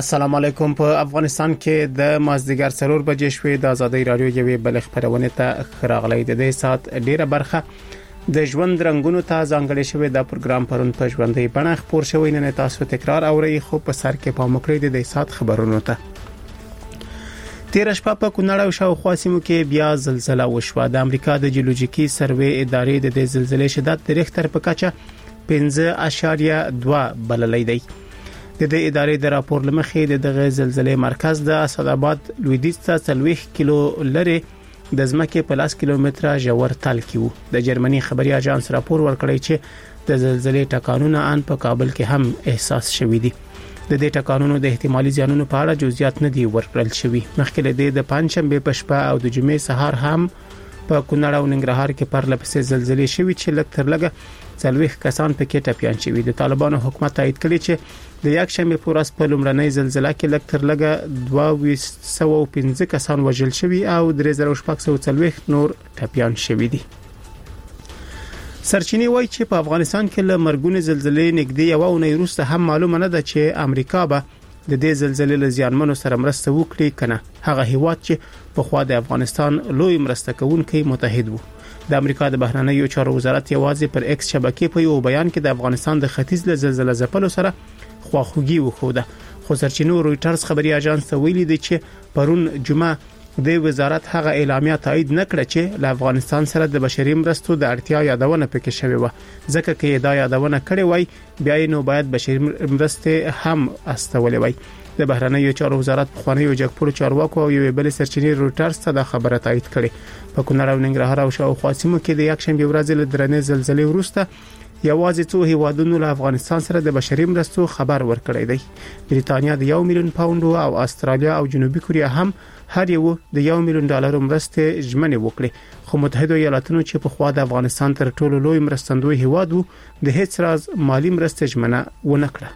السلام علیکم. په افغانستان کې د مازدیګر 4 بجې شوې د ازادي رادیو یوې بل خبرونه ته خراغلی د دې سات ډیره برخه د ژوند رنگونو ته ځانګړې شوې د پروګرام پرون په ژوندۍ بڼه خبر شوی نه تاسو تکرار اوري خو په سر کې په مکرې د دې سات خبرونو ته تیر شپه په کونړ او شاوخوا سیمو کې بیا زلزلہ وشوه. د امریکا د جیولوژیکي سروې ادارې د دې زلزلې شدت د ریختر په کچه 5.2 بللی دی. د دې ادارې د راپور لمخې د دغه زلزلې مرکز د اسداباد لویدیځ ته 30 کیلو لري د ځمکې په 10 کیلومتره ژور تل کې وو. د جرمني خبري اژانس راپور ورکړی چې د زلزلې ټکانونه ان په کابل کې هم احساس شوي دي. د دې ټکانونو د احتمالي زیانونو په اړه جزئیات نه دي ورکړل شوي. مخکې له د پنځشنبه په شپه او د جمعې سهار هم په کونړ او ننګرهار کې پرلپسې زلزلې شوي چې لکتر لګه 40 کسان پکې ټپيان شوي. د طالبانو حکومت تایید کړی چې د یک شنبه پر ورځ په لومړنۍ زلزلہ کې لکتر لګه 215 کسان وژل شوي او 3640 نور ټپيان شوي دي. سرچینی وایي چې په افغانستان کې له مرګونې زلزلې نږدې یو اونۍ وروسته هم معلومه نه ده چې امریکا به د دې زلزلې له زیانمنو سره مرسته وکړي کنه. هغه هیواد چې په خوا د افغانستان لوی مرسته کوونکی متحد وو. د امریکا د بهرنیو چارو وزارت یوازې پر ایکس شبکې په یو بیان کې د افغانستان د ختیځ له زلزلې ځپلو سره خواخوږي وښوده. خو سرچینو رويټرز خبري اژانس ته ویلي دی چې پرون جمعه د وزارت هغه اعلامیه تایید نکړه چې له افغانستان سره د بشري مرستو د اړتیا یادونه پکې شوی و. ځکه چې دا یادونه کړې وای بیا نو باید بشري مرستې هم استولې وای. د بهرنیو چارو وزارت خوانیو جګپور چارواکو او یو بل سرچینې رويټرز ته دا خبره تایید کړې. په کونړ او ننګرهار او شاوخوا سیمو کې د یک شنبه ورځ له درنې زلزلې وروسته یوازې څو هیوادونو له افغانستان سره د بشري مرستو خبر ورکړی دی. بریتانیا د 1 میلیون پاوند او استرالیا او جنوبي کوریا هم هر یو د 1 میلیون ډالر مرستې ژمنه وکړي. خو متحده ایالاتونو چې په خوا د افغانستان تر ټولو لوی مرستندوی هیواد وو د هیڅ راز مالی مرستې ژمنه ونه کړه.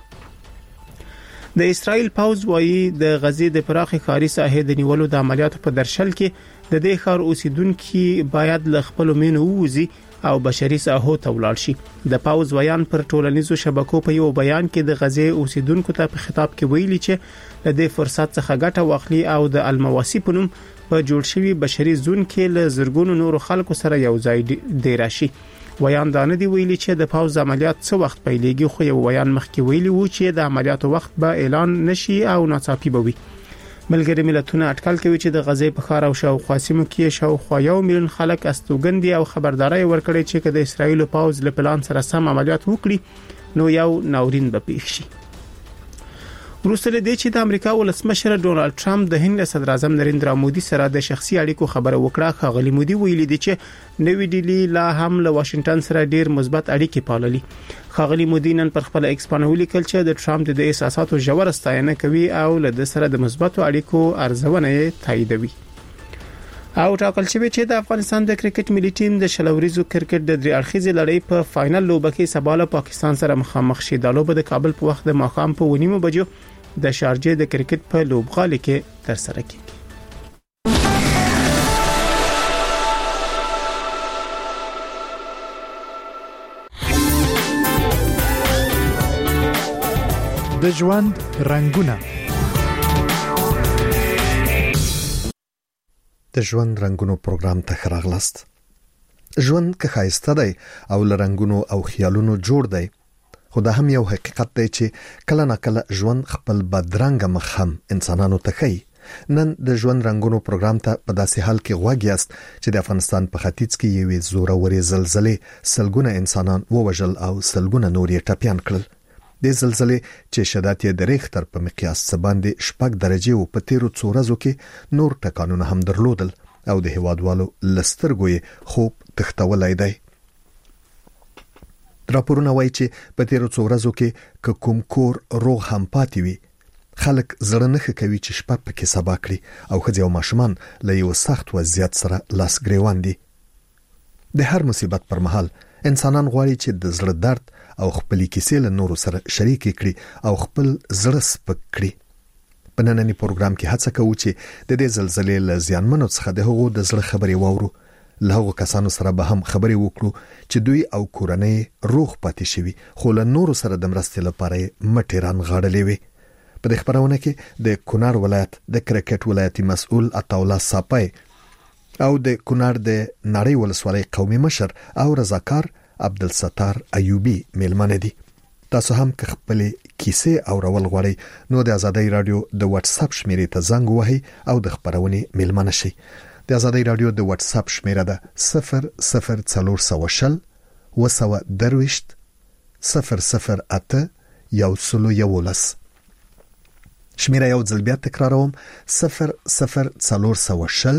د اسرائیل پوز وایي د غزې د پراخي ښاري ساحې د نیولو د عملیاتو په درشل کې د دې ښار اوسیدونکو باید له خپل مینو ووزي او بشري ساحو ته ولاړ شي. د پاوز ویان پر ټولنیزو شبکو په یو بیان کې د غزې اوسیدونکو ته په خطاب کې ویلي چې د دې فرصت څخه ګټه واخلي او د المواسی په نوم په جوړ شوی بشري زون کې له زرګونو نورو خلکو سره یو ځای دی راشي. ویان دا نه دی ویلي چې د پاوز عملیات څه وخت پیلېږي خو یو ویان مخکې ویلي وو چې د عملیاتو وخت به اعلان نشي او ناڅاپي به وي. ملګری ملتونه اټکل کوي چې د غزې په ښار او شاوخوا سیمو کې شاوخوا 1 میلیون خلک استوګن دي او خبرداري ورکړي چې د اسرایل پاوز له پلان سره سم عملیات وکړي نو یو ناورین به پیښ شي. وروسته له دې چې د امریکا ولسمشر ډونالد ټرمپ د هند صدر اعظم نریندرا مودي سره د شخصي اړیکو خبره وکړه، خغلی مودي ویلي دی چې نوې ډیلی لا هم له واشنگټن سره ډیر مثبت اړیکې پاللي. خغلی مودي نن پر خپل ایکس باندې ولیکل چې د ټرمپ د احساساتو ژور ستاینه کوي او له د سره د مثبتو اړیکو ارزونه تاییدوي. او ټاکل شوی چې د افغانستان د کرکټ ملي ټیم د شلوريزو کرکټ د درې اړخیزې لړۍ په فائنل لوبه کې سبا له پاکستان سره مخامخ شي. د لوبه د کابل په وخت د ماښام په 9 بجو د شارجه د کرکټ په لوبغالي کې تر سره کیږي. د ژوند رنگونه د ژوند رنگونو پروګرام ته خراغلاست. ژوند که ښایسته دی او له رنگونو او خیالونو جوړ دی، خو دا هم یو حقیقت دی چې کله ناکله ژوند خپل بدرنګ مخ هم انسانانو ته ښیي. نن د ژوند رنگونو پروګرام ته په داسې حال کې غوږ یاست چې د افغانستان په ختیځ کې یوې زورورې زلزلې سلګونه انسانان ووژل او سلګونه نور یې ټپيان کړل. د زلزلې چې شدت یې د ریختر په مقیاس باندې 6 درجې او په تیرو څو ورځو کې نور ټکانونه هم درلودل او د هوادوالو لسترګوي خوب تختولای دی. راپورونه وایي چې په تیرو څو ورځو کې کوم کور روغ هم پاتې وي، خلک زړه نه کوي چې شپه پکې سبا کړي او ښځې او ماشومان له یو سخت وضعیت سره لاس ګریوان دي. د هر مصیبت پر مهال انسانان غواړي چې د زړه درد او خپلې کیسې له نورو سره شریک کړي او خپل زړه سپک کړي. په نننی پروګرام کې هڅه کوو چې د دې زلزلې له زیانمنو څخه د هغو د زړه خبرې واورو. له هغو کسانو سره به هم خبرې وکړو چې دوی او کورنۍ روغ پاتې شوي خو له نورو سره د مرستې لپاره مټې رانغاړلې وي. په دې خبرونه کې د کونړ ولایت د کرکټ ولایتي مسؤل عطاالله صاپي او د کونړ د نړۍ ولسوالۍ قومي مشر او رضاکار عبدالستار ایوبی میلمانه دي. تاسو هم که خپل کیسې او رول غواړئ نو د ازادۍ رادیو د واتس اپ شمیرې ته زنګ ووهئ او د خبرونې میلمانه شئ. د ازادۍ رادیو د واتس اپ شمیره ده 00420 وسوه درويشت 008 111. شمیره یو ځل بیا تکراروم 00420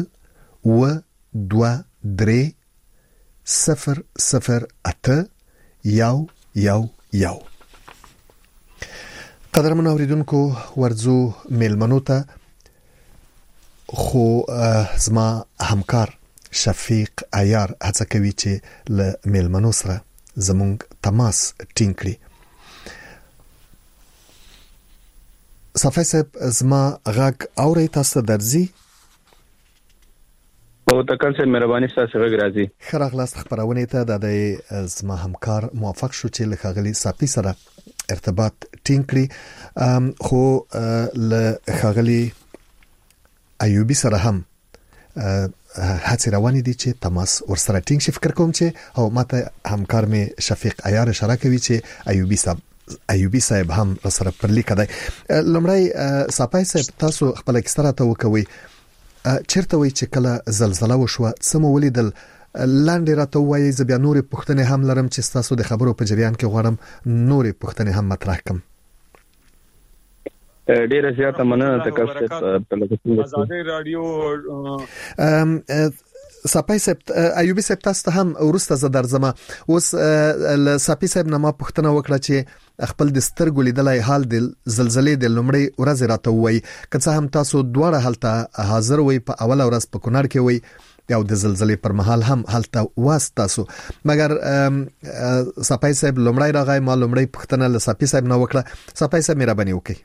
و23 008 111. قدرمن اوریدونکو ورځو میلمنو ته خو زما همکار شفیق عیار هڅه کوي چې له میلمنو سره زمونږ تماس ټینګ کړي. صفای صاحب زما غږ اوري تاسو درځي؟ او تکل سے مهرباني تاسو غږ راځي. خراغلاست خبرونه ته د زما همکار موافق شو چې له خغلی صافي سره ارتباط ټینګ کړي، خو له خغلی ایوبی سره هم هڅه روانه دي چې تماس ورسره ټینګ شي. فکر کوم چې او ماته همکار می شفیق عیار اشاره کوي چې ایوبی صاحب هم سره پر لیک دی. لمړی صاحب تاسو خپل اکسترا ته وکوي چیرته وي چې کله زلزلہ وشوه سمو ولیدل لاندې راته وایي ز بیا نورې پوښتنې هم لرم چې تاسو د خبرو په جریان کې غواړم نورې پوښتنې هم مطرح کړم. ډیره زیاته مننه تاسو په ازادۍ رادیو صاحب ایوبی صاحب تاسو هم ورسته ز درځم. اوس صاحب صاحب نه ما پوښتنه وکړه چې خپل د سترګو لیدلای حال د زلزلې د لومړی ورځ راته وایي که څه هم تاسو دواړه حالت حاضر وي په اوله ورځ په کونړ کې وي او د زلزلې پر مهال هم حالت واس تاسو، مګر صاحب صاحب لومړی راغی ما لومړی پوښتنه له صاحب صاحب نه وکړه. صاحب صاحب مهرباني وکړئ.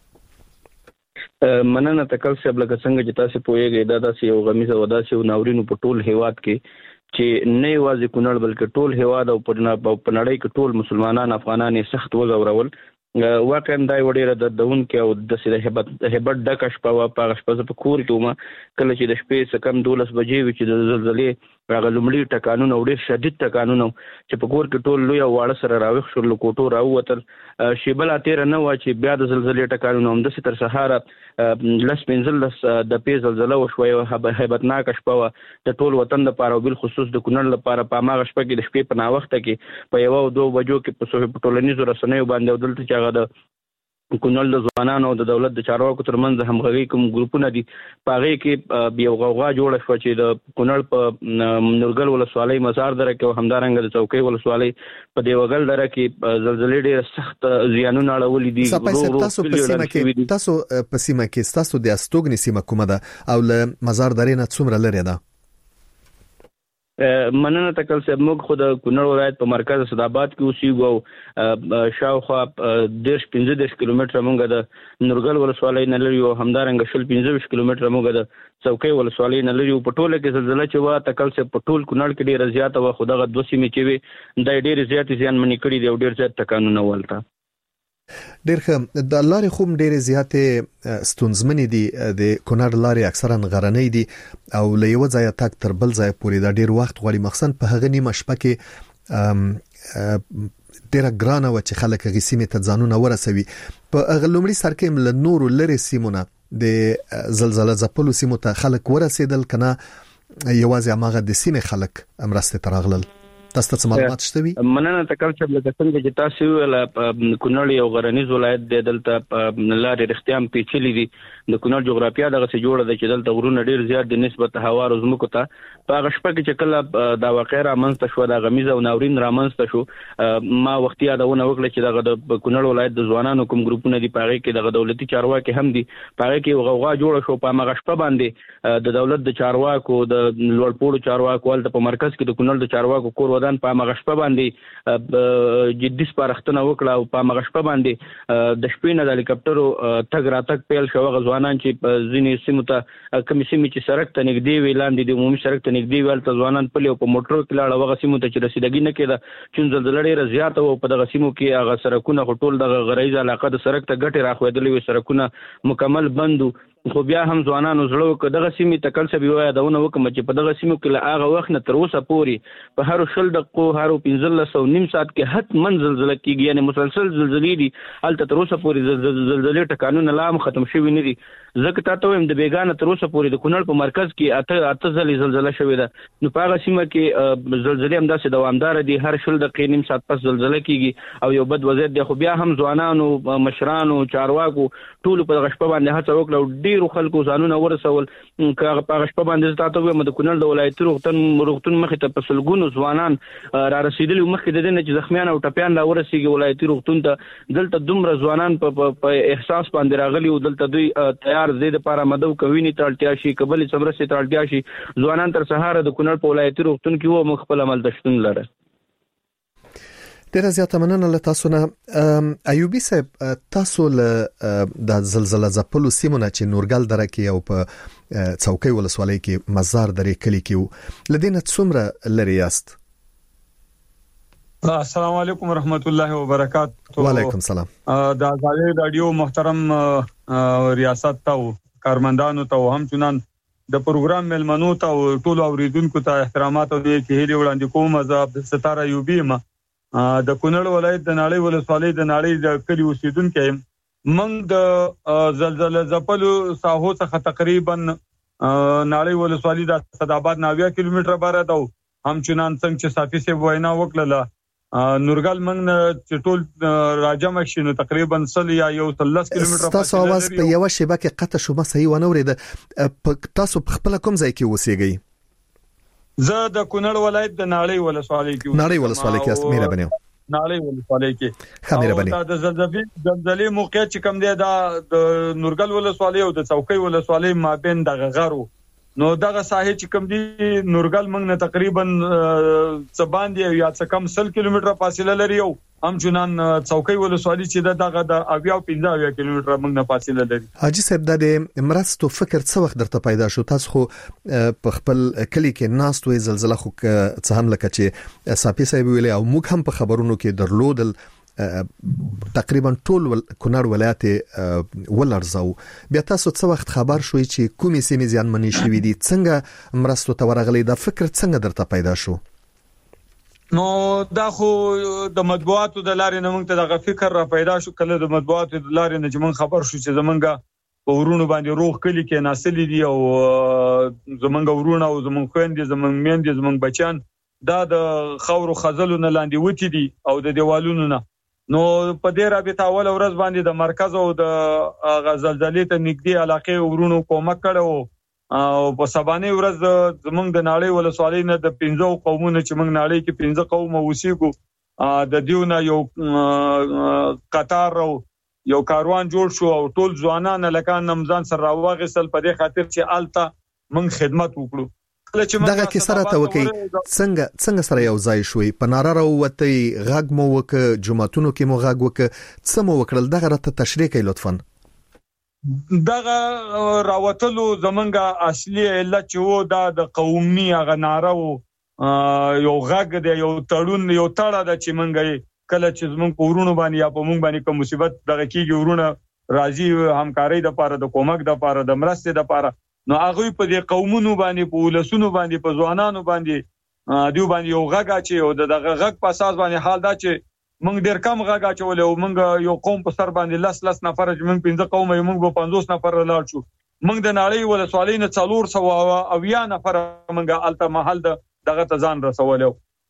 مننه تکل صاحب لکه څنګه چې تاسو پوهیږئ دا داسې یو غمیزه ودا چې ناورینو په ټول هیواد کې چې نه یوازې کونړ بلکې ټول هیواد او په نړۍ کې ټول مسلمانان افغانان سخت وځورول. واقعا دا وړي د دون کې او د سره هبت ډک شپه په شپه په کور کې ما کله چې د شپې څخه کم 12 بجې وي چې د زلزلې راغلمړي ټکانونه او ډېر شدید ټکانونه چې په کور کې ټول لوی واړه سره راوښ شو له کوټو راووتل. شیبل اتیر نه و چې بیا د زلزلې ټکانونه هم د تر سهار لس پنځل د پی زلزلہ وشوي هیبتناک شپه د ټول وطن لپاره او بل خصوص د کونړ لپاره په ماغه شپه کې د شپې په نا وخت کې په 1-2 بجو کې په ټولنیزو رسنیو باندې دلته چې هغه د کونړ د ځوانانو او د دولت د چارواکو ترمنځ همغږي کوم ګروپونه دي پاغه کې یو غوغا جوړ شو چې د کونړ په نورګل ولسوالۍ مزار دره کې همدارنګ د چوکۍ ولسوالۍ په دیوګل دره کې زلزلې ډېر سخت زیانونه اړولې دي. تاسو په سیمه کې تاسو د استوګنې سیمه کومه ده او له مزار درې نه څومره لري ده؟ مننه تکل صاحب موږ خود کونړ ولایت په مرکز صداباد کې اوسېږو او شاوخوا 15 کیلومتره موږ د نورګل ولسوالۍ نه لري او همدارنګ 15 کیلومتره موږ د چوکۍ ولسوالۍ نه لري. په ټوله کې زلزلہ چې وا تکل صاحب په ټول کونړ کې ډېر زیات او خدغه 2 سیمې چې وي د ډېر زیات زیان منې کړي دي او ډېر زیات ټکانونه ولته. ډېر ښه. د لارې خوم ډېر زیاتې ستونزمنې دي. د کونړ لارې اکثرا غرنۍ دي او له یو ځای تک تر بل ځای پورې دا ډېر وخت غواړي مخصوصا په هغه نیمه شپه کې ډېر ګرانه و چې خلک هغه سیمې ته ځانونه ورسوي. په هغه لومړي سر کې له نورو لري سیمونه د زلزلہ ځپلو سیمو ته خلک ورسېدل کنه یوازې هغه د سیمې خلک امرسته ترغلل؟ تاسو ته معلومات شته؟ مننه تکل چې لکه څنګه چې تاسو ویل کونړ یو غرنیز ولایت دی، دلته لارې رښتیام پیچلې دي. د کونړ جغرافیه دغه څه جوړه ده چې دلته غرونه ډیر زیات د نسبت هوا او زمکو ته په هغه شپه کې چې کله دا واقع رامنځته شو د غمیزه او ناورین رامنځته شو ما وختي یادونه وکړه چې دغه د کونړ ولایت د ځوانانو کوم ګروپونه دي پاره کې دغه دولتي چارواکي هم دي پاره کې غوغا جوړه شو په هغه شپه باندې د دولت د چارواکو د لوړپوړو چارواکو ولته په مرکز کې د کونړ د چارواکو کور ودان په هغه شپه باندې جدي سپارښتنه وکړه او په هغه شپه باندې د شپې نه د هلیکاپټرو تګ راتګ پیل شو. غوښتنه ځوانان چې په ځینې سیمو ته کمی سیمې چې سړک ته نږدې وي لاندې د عمومي سړک ته نږدې وي هلته ځوانان پلي او په موټرو کې لاړه هغه سیمو ته چې رسیدګي نه کېده چې زلزله ډېره زیاته وه په دغه سیمو کې هغه سړکونه خو ټول دغه غرایزه علاقه د سړک ته ګټې راښوېدلې وې سړکونه مکمل بند خو بیا هم ځوانانو زړه وکړه دغه سیمې ته کل څه به یادونه وکړم چې په دغه سیمو کې له هغه وخت نه تر اوسه پورې په هرو 20 دقیقو هرو 15 او نیم ساعت کې حتما زلزله کېږي یعنې مسلسل زلزلې دي هلته تر اوسه پورې زلزلې ټکانونه لا هم ختم شوي نه دي ځکه تا ته وایم د بیګانه تر اوسه پورې د کونړ په مرکز کې اته ځلې زلزله شوې ده نو په هغه سیمه کې زلزلې همداسې دوامداره دي هر 20 دقیقې نیم ساعت پس زلزله کېږي او یو بد وضعیت دی خو بیا هم ځوانانو مشرانو چارواکو ټولو په دغه شپه باندې هڅه وکړه او ډېرو خلکو ځانونه ورسول که هغه په هغه شپه باندې تا ته وایم د کونړ د ولایتي روغتون مخې ته په سلګونو ځوانان را رسېدلي مخکې د دې نه چې زخمیان او ټپیان لا ورسېږي ولایتي روغتون ته دلته دومره ځوانان په احساس باندې راغلي او دلته دوی تیار دي دپاره مدو کوینې ته اړتیا شي که بلې څه مرستې ته اړتیا شي ځوانان تر سهاره د کونړ په ولایتي روغتون کې وو موږ خپل عمل ته شتون لره ډیره زیاته مننه له تاسو نه ایوبي صاحب تاسو له د زلزلې ځپلو سیمونه چې نورګل دره کې او په څوکۍ ولسوالۍ کې مزار درې کلی کې لدینه څومره لري یاست السلام علیکم ورحمت الله وبرکاته وعلیکم السلام د ازادي رادیو محترم ریاست ته کارمندانو ته هم چنان د پروګرام ملمنو ته ټول اوریدونکو ته احترامات او د هیلې وړاندې کوم از عبد الستار ایوبی ما د کونړ ولایت د ناړۍ ولسوالۍ د ناړۍ د کلی اوسیدونکو موږ د زلزلې ځپلو ساحو څخه تقریبا ناړۍ ولسوالۍ د صداباد 90 کیلومتره بار ده همچنان څنګه چې صافي سي وینا وکړه نورګل موږ چې ټول راجم شینو تقریبا 100 یا 130 کیلومتره تاسو आवाज په یو شبکه کې قطع شو ما صحیح ونه ورید تاسو په خپل کوم ځای کې اوسېږئ زه د کونړ ولایت د ناړۍ ولسوالۍ کې ناړۍ ولسوالۍ کې مهرباني ناړۍ ولسوالۍ کې مهرباني د زلزلې موقعیت چې کوم دی د نورګل ولسوالۍ او د څوکۍ ولسوالۍ مابین د غغرو نو دغه ساحه چې کوم دی نورګل موږ نه تقریبا څه باندې یا څه کم 100 کیلومتره فاصله لري او هم جنان څوکۍ ولسوالۍ چې دغه د 15 کیلومتره موږ نه فاصله لري حاجی صاحب د مرستو فکر څه وخت درته پیدا شو تاسو خو په خپل کلی کې ناست وې زلزلہ خو څه هم لکه چې صافي صاحب ویلي او موږ هم په خبرونو کې درلودل تقریبا ټول کونړ ولایت ولرزاو بیا تاسو څه وخت خبر شوي چې کومې سیمې زیانمنې شوې دي څنګه مرستو ته ورغلي دا فکر څنګه درته پیدا شو نو دا خو د مطبوعاتو د لارې نه موږ ته دغه فکر را پیدا شو کله د مطبوعاتو د لارې نه چې موږ خبر شو چې زمونږ په ورونو باندې روغ کلی کې ناسلې دي او زمونږ ورونه او زمونږ خويندې زمونږ میندې زمونږ بچان دا د خاورو خزلو نه لاندې وتی دي او د دیوالونو نه نو په دې رابطه اول ورځ باندې د مرکز او د زلزلې ته نږدې علاقې ورونو کومک کړو او په سبانه ورځ زمونږ د ناړۍ ولسوالۍ نه د 15 قومونو چې موږ ناړۍ کې 15 قوم اوسېګو د دیونه یو قطار او یو کاروان جوړ شو او ټول ځوانان لکان نمزان سره راوغسل په دې خاطر چې الته موږ خدمت وکړو دغه کې سره ته وکي څنګه سره یو ځای شوي په نارا راوته غږ مو وک جمعتونو کې مو غږ وک څه مو وکړل دغه راته تشریح کړئ لطفا دغه راوتلو زمونږه اصلي علت چې وو دا د قومي هغه ناره یو غږ دی یو تړون یو تړه د چې مونږه کله چې زمونږ ورونو باندې یا په مونږ باندې کوم مصیبت دغه کېږي ورونه راځي همکاري د پاره د کومک د پاره د مرستې د پاره نو هغه په دې قومونو باندې په ولسونو باندې په ځوانانو باندې دیو باندې یو غږ اچي او دغه غږ په اساس باندې حال دا چې موږ ډیر کم غږ اچول او موږ یو قوم په سر باندې لس نفر چې موږ 15 قوم یو موږ په 50 نفر لاړ شو موږ د ناړۍ ولسوالۍ نه 400 او یا نفر موږ الته محل دغه تزان رسولو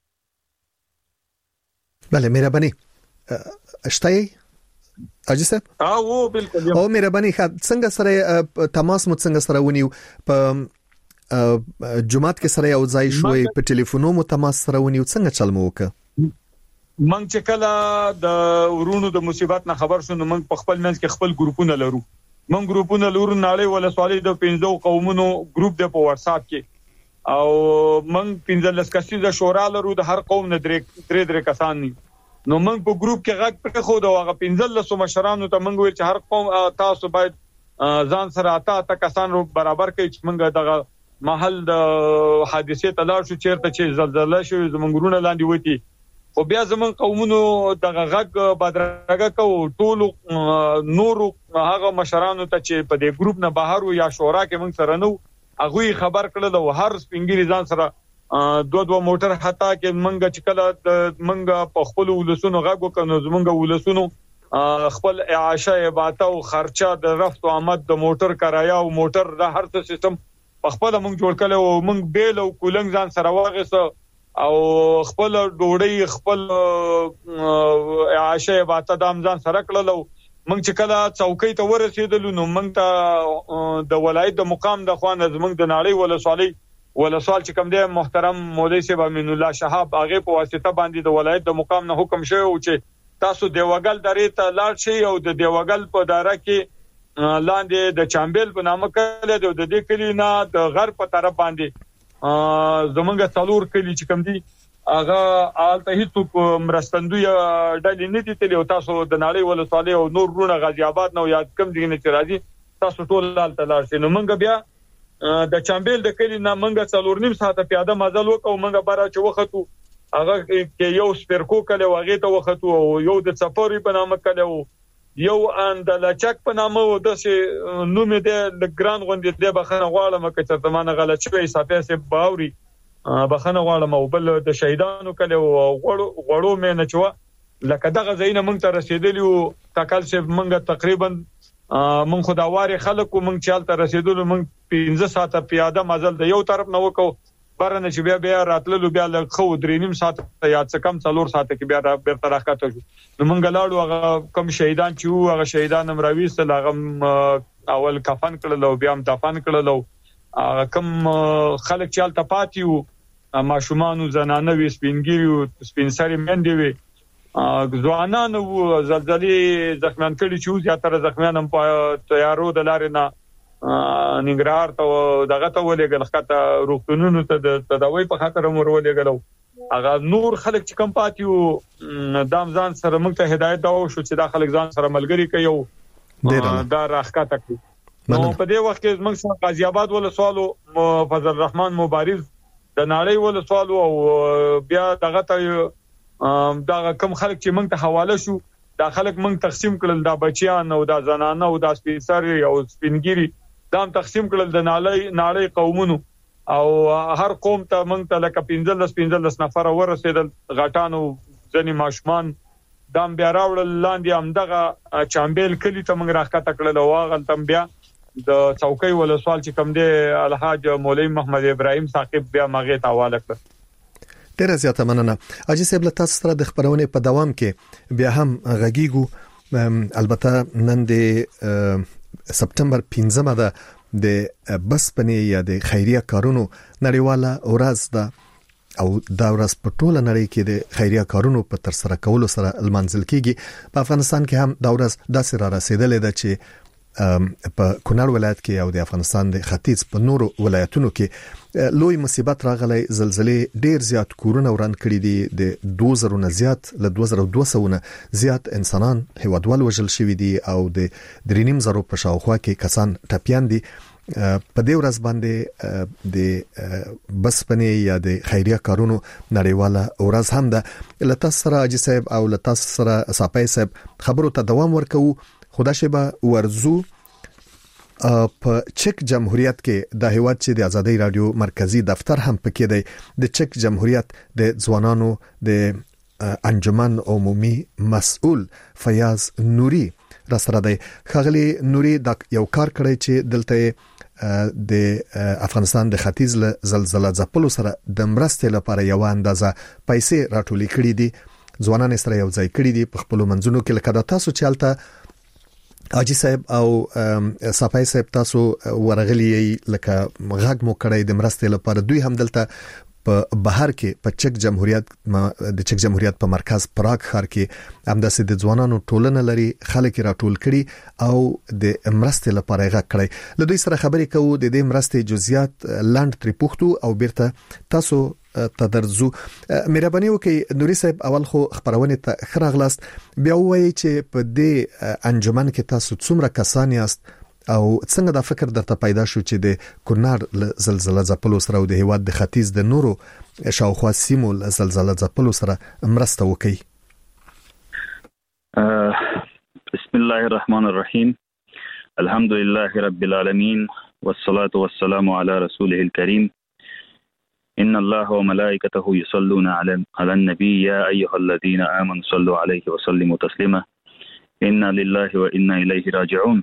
بله مهرباني اشتای اجي صاحب او بالکل او مهرباني څنګه سره تماس مو څنګه سره ونیو په جمعات کې سره یو ځای شوي په ټلیفونو مو تماس سره ونیو څنګه چل مو وک من چې کله د ورونو د مصیبت نه خبر شوم من په خپل منځ کې خپل ګروپونه لرو من ګروپونه لرو ناړۍ ولسوالۍ د 15 قومونو ګروپ د په واتس اپ کې او من 15 کسیزه شورا لرو د هر قوم نه درې کسان نو من په ګروپ کې غږ پر خو دا هغه 15 مشرانو ته منګ ویل چې هر قوم تاسو باید ځان سره اته کسان برابر کوي چې موږ دغه محل د حادثې ته لاړ شو چیرته چې زلزلہ شو زمونږ ورونه لاندې وتی خو بیا زمونږ قومونو دغه غږ بدرګه کو ټول نور هغه مشرانو ته چې په دې ګروپ نه بهر یا شورا کې موږ سره نو هغه خبر کړل او هر سپینګری ځان سره دوه موټر حتا کې موږ چې کله موږ په خپل ولسونو غږ وکړو زمونږ ولسونو خپل اعاشه عبادت او خرچه د رفت او آمد د موټر کرایه او موټر د هر څه سیستم په خپل موږ جوړ کړو او موږ بیل او کولنګ ځان سره واغسه او خپل ډوډۍ خپل اعاشه عبادت دام ځان سره کړلو موږ چې کله چوکۍ ته ورسېدل نو موږ ته د ولایت د مقام د خوانه زموږ د ناړۍ ولسوال چې کوم دی محترم مولوی صاحب امین الله شهاب هغه په واسطه باندې د ولایت د مقام نه حکم شوی او چې تاسو دیوګل درې ته لاړ شئ او د دیوګل په دره کې لاندې د چامبل په نامه کله د دې کلی نه د غرب په طرف باندې زمونږ څلور کلی چې کوم دي هغه آلته هیڅ مرستندوی ډلې نه دي تل او تاسو د ناړۍ ولسوالۍ او نور رونه غازی آباد نو یاد کم دي نه چې راځي تاسو ټول آلته لاړ شئ نو موږ بیا د چامبل د کلی نه موږ څلور نیم ساعت پیاده مزل وکړو موږ بارا چې وختو هغه کې یو سپیرکو کله واغې ته وختو او یو د سفری په نامه کله یو اندلچک په نامه و د نوم دې د ګران غوندې د بخنه غواړم چې تمانه غلط شوی صافه سه باوري بخنه غواړم او بل د شهیدانو کله غړو مې نه چوا لکه دغه زینه مونږ ته رسیدلی او تکل چې مونږ تقریبا مونږ خداواري خلکو مونږ چال ته رسیدلو مونږ 15 ساعت پیاده مزل د یو طرف نه وکاو برنه چې بیا راتللو بیا له خو درې نیم ساعت یا څه کم 4 ساعت کې بیا بیرته راکاته نو مونږ لاړو هغه کم شهیدان چې هغه شهیدان امروي سره هغه اول کفن کړل او بیا هم دفن کړل او کم خلک چال ته پاتیو ماشومان زنانه وي سپینګری سپینسری منډي وي ځوانان او زلزلې زخمیان کړي چې زیاتره زخمیان هم په تیارو د لارې نه ننګرهار ته دغه ته ولېګل خاطه روغتونونو ته د تداوی په خاطر امر ولېګلو هغه نور خلک چې کم پاتیو دام ځان سره موږ ته هدایت دا شو چې دا خلک ځان سره ملګری کوي او دا راخکاته کوي نو په دې وخت کې موږ سره غازی آباد ولسوالو فضل الرحمن مبارز د ناړۍ ولسوالو او بیا دغه ته دا کم خلک چې موږ ته حواله شو دا خلک موږ تقسیم کړل دا بچیان او دا زنانه او دا سپینسری او سپینګری دا تقسیم کړل د ناړۍ قومونو او هر قوم ته موږ ته لکه 15 نفر ورسېدل غټانو ځنی ماشومان دام بیا راوړل لاندې همدغه چامبل کلی ته موږ راخته کړل او هغه تم بیا د چوکۍ ولسوال چې کوم دی الحاج مولوی محمد ابراهیم ثاقب بیا مغه ته حواله کړ ډیره زیاته مننه اجي صاحب له تاسو سره د خبرونه په دوام کې بیا هم غږیږو البته نن د سپتمبر 15 ده د بسپنې یا د خیریه کارونو نړیواله ورځ ده او دا ورځ په ټوله نړۍ کې د خیریه کارونو په تر سره کولو سره المنزل کیږي په افغانستان کې هم دا ورځ داسې را رسیدلې ده چې په کونړ ولایت کې او د افغانستان د ختیځ په نورو ولایتونو کې لوی مصیبت راغلی زلزلې ډیر زیات کورونه وران کړي دي د 2000 نه زیات ل 2200 نه زیات انسانان هیوادوال وژل شوي دي او د 3.5 په شاوخوا کې کسان ټپيان دي په دې ورځ باندې د بسپنې یا د خیریه کارونو نړیواله ورځ هم ده لته سره اجي صاحب او لته سره صاحب صاحب خبرو ته دوام ورکو خدا شبا ورزو په چک جمهوریت کې د هیواد چې د ازادي رادیو مرکزی دفتر هم پکې دی د چک جمهوریت د ځوانانو د انجمن عمومي مسؤل فیاض نوري را سره دی خغلی نوري د یو کار کړی چې دلته د افغانستان د ختیځ زلزلہ ځپلو سره د مرستې لپاره یو اندازه پیسې راټولې کړې دي ځوانان سره یو ځای کړي دي په خپل منځونو کې لکه تاسو چالتہ اجي صاحب او صفای صاحب تاسو ورغلی لکه غږ مو کړی د مرستې لپاره دوی هم دلته په بهر کې په چک جمهوریت په مرکز پراګ ښار کې همداسې د ځوانانو ټولنه لري خلک راټول کړي او د مرستې لپاره غږ کړی له دوی سره خبرې کوو د دې مرستې جزئیات لاند تری پوښتو او بیرته تاسو تدرزو مهرباني وکړئ نوري صاحب اول خو خبرونه ته خراغلاست بیا وایي چې په دې انجمن کې تاسو څومره کسان یاست او څنګه دا فکر درته پیدا شو چې د کونړ زلزلې ځپلو سره او د هیواد د ختیځ د نورو شاوخوا سیمو زلزلې ځپلو سره مرسته وکړي؟ بسم الله الرحمن الرحيم. الحمد لله رب العالمين والصلاة والسلام على رسوله الكريم. إن الله وملائكته يصلون على النبي يا أيها الذين آمنوا صلوا عليه وسلموا تسليما. إنا لله وإنا إليه راجعون.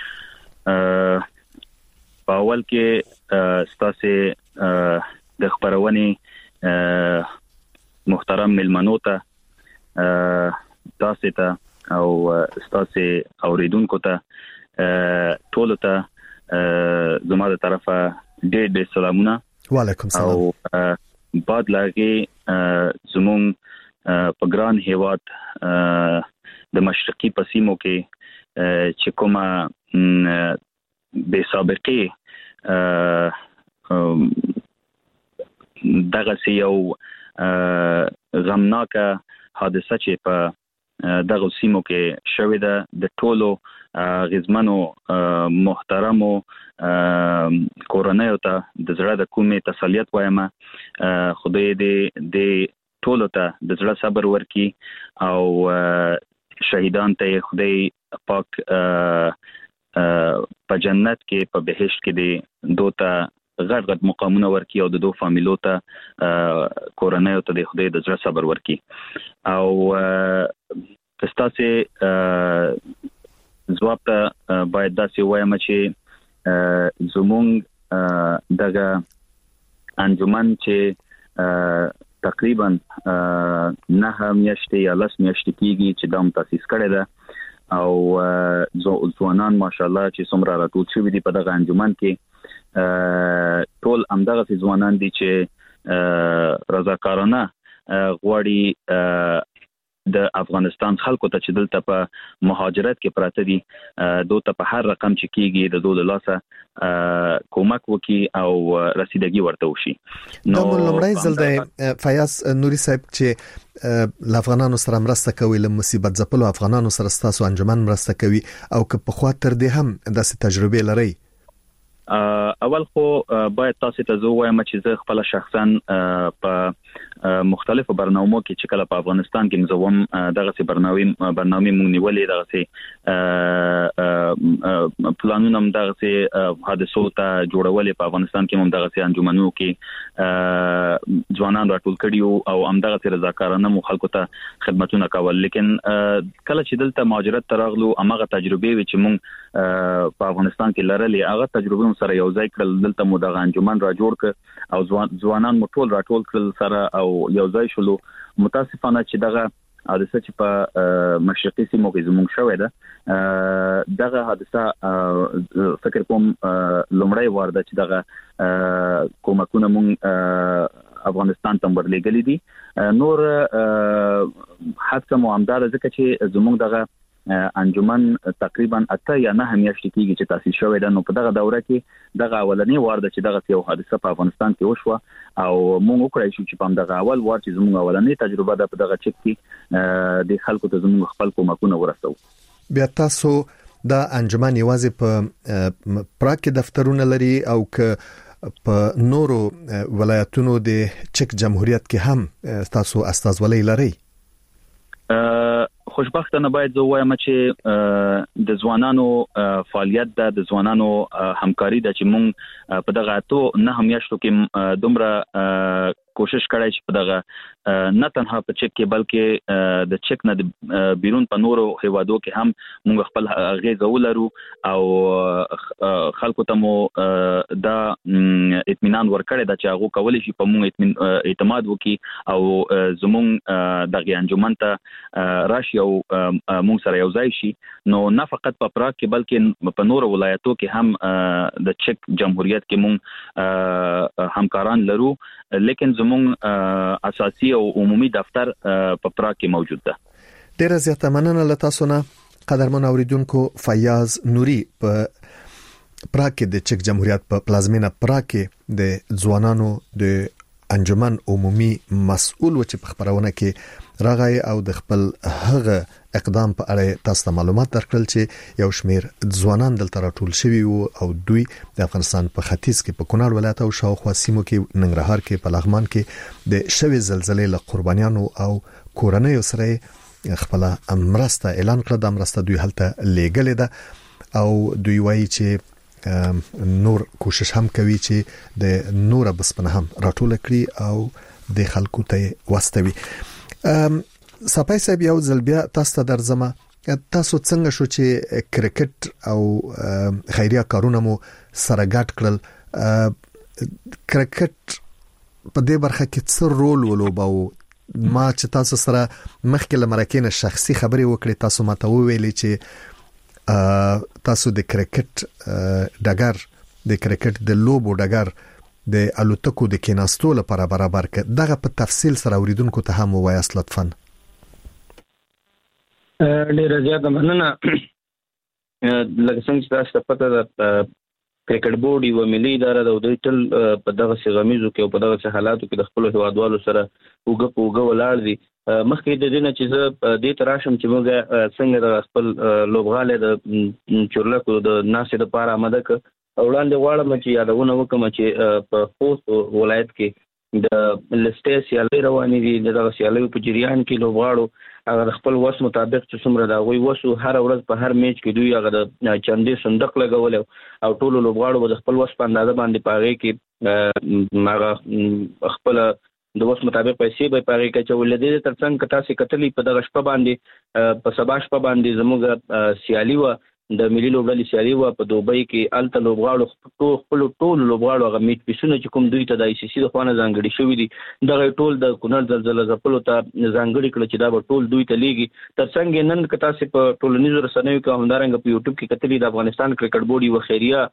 باول کې ستاسو د خبرونې محترم ملمنو ته تاسو ته او ستاسو اوریدونکو ته ټول ته زما د طرفه ډېر سلامونه. وعلیکم السلام. او بعد لاګي زمون په ګران هیواد د مشرقي پسیمو کې چې کومه به سابقه دغه یو غمناکه حادثه چې په دغه سیمو کې شوې ده د ټولو غزمنو محترمو کورنیو ته د زړه د کومې تسلیت وایم. خدای دې ټولو ته د زړه صبر ورکړي او شهیدان ته خدای پاک په جنت کې په بهشت کې دې دوته غټ مقامونه ورکړي او د دوه فامیلو ته کورنیو ته د خدای د زړه صبر ورکړي. او تاسو ځواب ته باید داسې وایم چې زمونږ دغه انجمن چې تقریبا 9 میاشتې یا 10 میاشتې کېږي چې دا تاسیس کړی ده او ځوانان ماشاءالله چې څومره راټول شوي دي په دغه انجمن کې ټول همدغه ځوانان دي چې رضاکارانه غواړي د افغانستان خلکو ته چې دلته په مهاجرت کې پراته دي دوی په هر رقم چې کېږي د دوی لاسه کومک وکي او رسیدګي ورته وشي. نو لمړی ځل د فیاض نوري صاحب چې افغانانو سره مرسته کوي له مصیبت ځپلو افغانانو سره ستاسو انجمن مرسته کوي او که په خوا تر دې هم داسې تجربه لري؟ اول خو باید تاسو ته زه وایم چې زه خپل شخصا په مختلفو برنامو کې چې کله په افغانستان کې مزوم دغه برنامه مونږ نیولې دغه پلانونه هم دغه حادثو ته جوړولې په افغانستان کې هم دغه انجمنونو کې ځوانان راټول کړي او هم دغه رضاکارانه مو خلکو ته خدمتونه کول. لیکن کله چې دلته مهاجرت ترغلو امغه تجربه وي چې مونږ په افغانستان کې لرلې هغه تجربه سره یو ځای کړل دلته مو دغه انجمن را جوړ ک او ځوانان مو ټول راټول کړل سره او یو ځای شلو. متاسفانه چې دغه حادثه چې په مشرقي سیمو کې زموږ شوې ده دغه حادثه فکر کوم لومړی وار ده چې دغه کومکونه مونږ افغانستان ته ورلېږلې دي. نور حتی مو همدار ځکه چې زموږ دغه انجمن تقریبا 8 یا 9 میاشتې کېږي چې تاسیس شوی ده. نو په دغه دوره کې دغه اولنی وار ده چې دغه یو حادثه په افغانستان کې وشوه او موږ وکړای شو چې په دغه اول وار چې زموږ اولنی تجربه ده په دغه چک کې د خلکو ته زموږ خپل کومکونه ورسو. بیا تاسو دا انجمن یوازې په پراکه دفترونه لري او که په نورو ولایتونو د چک جمهوریت کې هم تاسو استازولۍ لري؟ خوشبختانه باید زه وایم چې د ځوانانو فعالیت د ځوانانو همکاري د چې مونږ په دغه 9 میاشتو کې دومره کوشش کړای چې په دغه نه تنها په چک کې بلکې د چک نه بیرون په نورو هیوادو کې هم مونږ خپل غیزه ولرو او خلکو ته مو دا اطمینان ورکړی دا چې هغه کولی شي په مونږ اعتماد وکړي او زمونږ دغه انجمن ته راشي او مونږ سره یو ځای شي. نو نه فقط په پراګ کې بلکې په نورو ولایتو کې هم د چک جمهوریت کې مونږ همکاران لرو لیکن زمونږ اساسي او عمومي دفتر په پراګ کې موجود ده. ډیره زیاته مننه له تاسو نه قدرمن اوریدونکو. فیاض نوري په پراګ کې د چک جمهوریت په پلازمینه پراګ کې د ځوانانو د انجمن عمومي مسؤل و چې په خبرونه کې راغی او د خپل هغه اقدام په اړه تاسو ته معلومات درکړل چې یو شمیر ځوانان دلته راټول شوي وو او دوی د افغانستان په ختیځ کې په کونړ ولایت او شاوخوا سیمو کې ننګرهار کې په لغمان کې د شوي زلزلې له قربانیانو او کورنیو سره خپل مرسته اعلان کړه. د مرسته دوی هلته لېږلې ده او دوی وایي چې نور کوشش هم کوي چې د نور بسپنه هم راټول کړي او د خلکو ته واستوي. صاحب صاحب یو ځل بیا تاسو ته درځم، تاسو څنګه شو چې کرکټ او خیریه کارونه مو سره ګډ کړل؟ کرکټ په دې برخه کې څه رول ولوباو؟ ما چې تاسو سره مخکې لمرکې نه شخصي خبرې وکړې، تاسو ماته وویلې چې تاسو د کرکټ ډګر د کرکټ د لوبو ډګر د الوتکو د کیناستو لپاره برابر کړ. دغه په تفصیل سره اوریدونکو ته هم وایاست لطفاً. ډیره زیاته مننه. لکه څنګه چې تاسو پته ده کرکټ بورډ یو ملي اداره ده او دوی تل په دغه غمیزو کې او په دغه حالاتو کې د خپل هیوادوالو سره وګ ولاړ دي. مخکې د دې نه چې زه دې تراشم چې موږ څنګه د خپل لوبغاله د چورلکو د ناسې لپاره آماده ک وړاندې غواړم چې یادونه وکم چې په خوست ولایت کې د لسټې سیالي روانې دي. دغه سیالي په جریان کې لوبغاړو هغه خپل وس مطابق چې څومره دا غوي وسو هر ورځ په هر میچ کې دوی هغه د چندې صندوق لګول او ټول لوبغاړو د خپل وس په اندازه باندې پاره کې هغه خپل د وس مطابق پیسې به پاره کې چې ولدي ترڅنګ کتا سي کتلې په دغه شپه باندې په سبا شپه باندې زموږ سیالي و د ملي لوبډلې سیالي و په دوبۍ کې الته لوبغاړو خپل ټول لوبغاړو هغه میچ پیسونه چې کوم دوی ته د ICC د خوانه ځانګړي شوې دي دغه ټول د کونړ زلزلې زپلو ته ځانګړي کړ چې دا به ټول دوی ته لیږي. ترڅنګ نن کتا سي په ټولنیزو رسنیو کې همدارنګ په یوټیوب کې کتلې د افغانستان کرکټ بورډ یو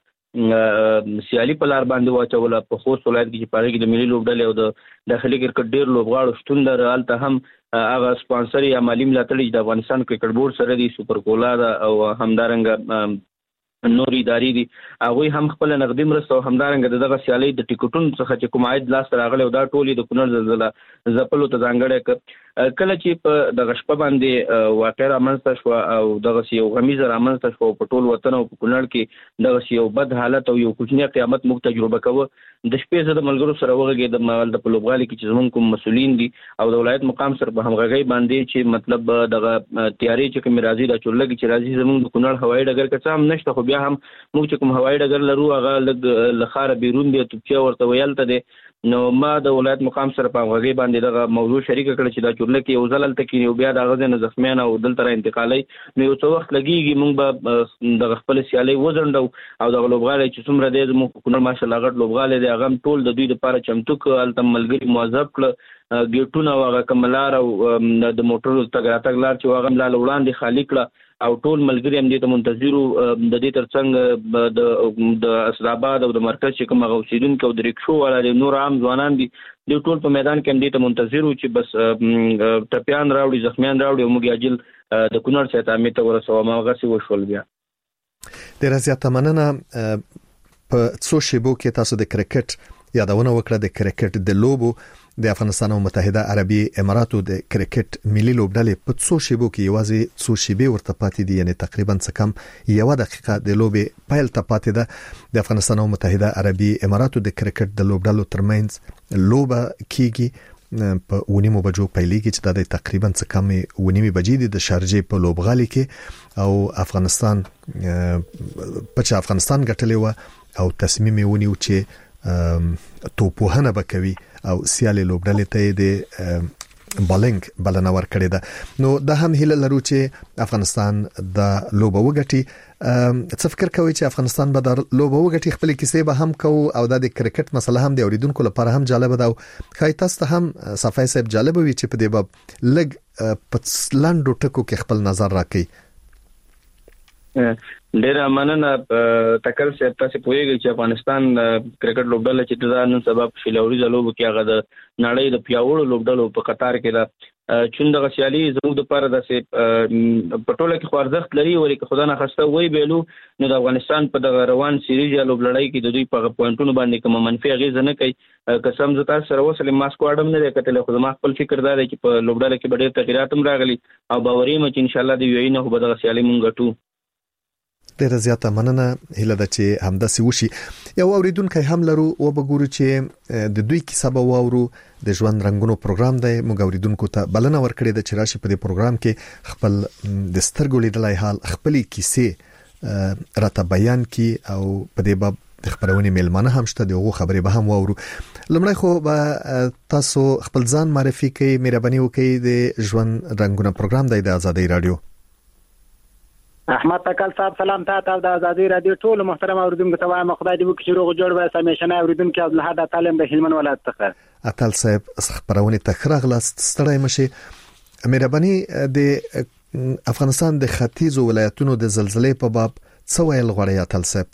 خیریه سیالي په لار باندې واچوله په خوست ولایت کې چې پاره کې د ملي لوبډلې او د داخلي کرکټ ډېر لوبغاړو شتون لري. الته هم هغه سپانسر یا مالی ملاتړ د افغانستان کرکټ بورډ سره دی، سپر کولا دا او همدارنګ نور ادارې دي، هغه هم خپل نقدي مرسته او همدارنګ دغه سیالي د ټیکټونو څخه چې کوم عاید لاس راغلی او دا ټولې د کونړ زلزلې زپلو ته ځانګړې ک کله چې په دغه شپه باندې واقع رامنځته شو او دغه یو غمیزه رامنځته شو په ټول وطن او په کونړ کې دغه یو بد حالت او یو کوچنی قیامت موږ تجربه کوو. د شپې زده ملګرو سره وغږې د مال د لوبغالي کې چې زمونږ کوم مسولین دي او د ولایت مقام سره په همغږي باندې چې مطلب دغه تیاری چې کوم راځي د چورلګي چې راځي زمونږ د کونړ هوایي ډګر کې څه هم نشته، خو بیا هم موږ چې کوم هوایي ډګر لرو هغه لخاره بیرون دی توپچیا ورته ویلته دي. نو ما د ولایت مقام سره په همغږي باندې دغه موضوع شریک کړ چې دا چورلګي یو ځل تل کې بیا دغه نه زخمیان او دلته را انتقالي نو یو څو وخت لګيږي موږ به د خپل سیالي وزندو او د لوبغالي چې څومره دي موږ کونړ ماشاءالله غټ لوبغالي دي هغه ټول د دوی لپاره چمتو کړ تل ملګری موظف کړ ګیټونه واغه کملار او د موټرو تګ لار چې واغه ملال وړاندې خالی کړ او ټول ملګری هم دې ته منتظرو د دې ترڅنګ د اسراباد او د مرکز چې کوم غوښیدونکو او د ریکشو ولا د نور عام ځوانان دي د ټول په میدان کې هم دې ته منتظرو چې بس ټپيان راوړي زخمیان راوړي او موږ اجل د کونړ څخه امید ته ورسوو ما غسي وشول. بیا ډیر زیاته مننه. په څو شیبو کې تاسو د کرکټ یادونه وکړه، د کرکټ د لوبو د افغانستان او متحده عربي اماراتو د کرکټ ملي لوبډلې په څو شیبو کې یوازې څو شیبې ورته پاتې دي، یعنی تقریبا څه کم یو دقیقه د لوبې پایل ته پاتې ده. د افغانستان او متحده عربي اماراتو د کرکټ د لوبډلو ترمنځ لوبه کیږي په 9 بجو پیلېږي چې د تقریبا څه کم 9 بجې د شارجې په لوبغالي کې او افغانستان ګټلې و او تصمیم ونیو چې توپوهنه بکوي او سیالي لوبډلې ته د بالنګ بلنه ورکړې ده. نو د هم هیله لرو چې افغانستان د لوبه وګټي. څه فکر کوي چې افغانستان به د لوبه وګټي؟ خپل کیسې به هم کوو او د کرکټ مسله هم د اوریدونکو لپاره هم جالب ده او خای تاسو ته هم صفای صاحب جالب وي چې په دې باب لګ په لاندو ټکو کې خپل نظر راکړي. ډیر مننه. تکل سي تاسو پوهیږئ چې افغانستان کرکټ لوبډله چې د نن سبب شلوري زلوب کې هغه د نړۍ د پیاوړو لوبډلو په قطار کې چون د غسیالي زموږ د لپاره د پټوله کې خوارزخت لري ولې که خدای نه خسته وای بیلو نو د افغانستان په د روان سیریز یا لوبلړۍ کې د دوی په پوینټونو باندې کوم منفي اغیزه نه کوي. قسم زتا سره وصل ماسکو اډم نه کتل خو ما خپل فکر دا دی چې په لوبډاله کې ډېر تغیرات هم راغلي او باورې مې چې ان شاء الله د وی نه به د غسیالي مونږ ټو ډیره زیاته مننه هله د چې همداسې وشي. یو اوریدونکو هم لرو او بګورو چې د دوی کیسه به واورو د ژوند رنگونو پروګرام دی. موږ اوریدونکو ته بلنه ورکړې د چې راشي په دې پروګرام کې خپل د سترګو لیدلای حال خپل کیسه راته بیان کی او په دې باب د خبرونه میلمانه هم شته دغه خبرې به هم واورو. لمړی خو به تاسو خپل ځان معرفي کړئ، مهرباني وکړئ. د ژوند رنگونو پروګرام دی د آزادۍ رادیو. احمد تکل صاحب سلام ته د آزادۍ رادیو ټول محترم اوریدونکو ته وایم خدای دې وکړي چې روغ جوړ وي. سمیشنه اوریدونکو عبدالحد اتل د هلمند ولایت څخه. اتل صاحب خبرونه تخراغلاست ستړی مشه. مهرباني د افغانستان د ختیځو ولایتونو د زلزلې په باب څه ویل غواړي اتل صاحب؟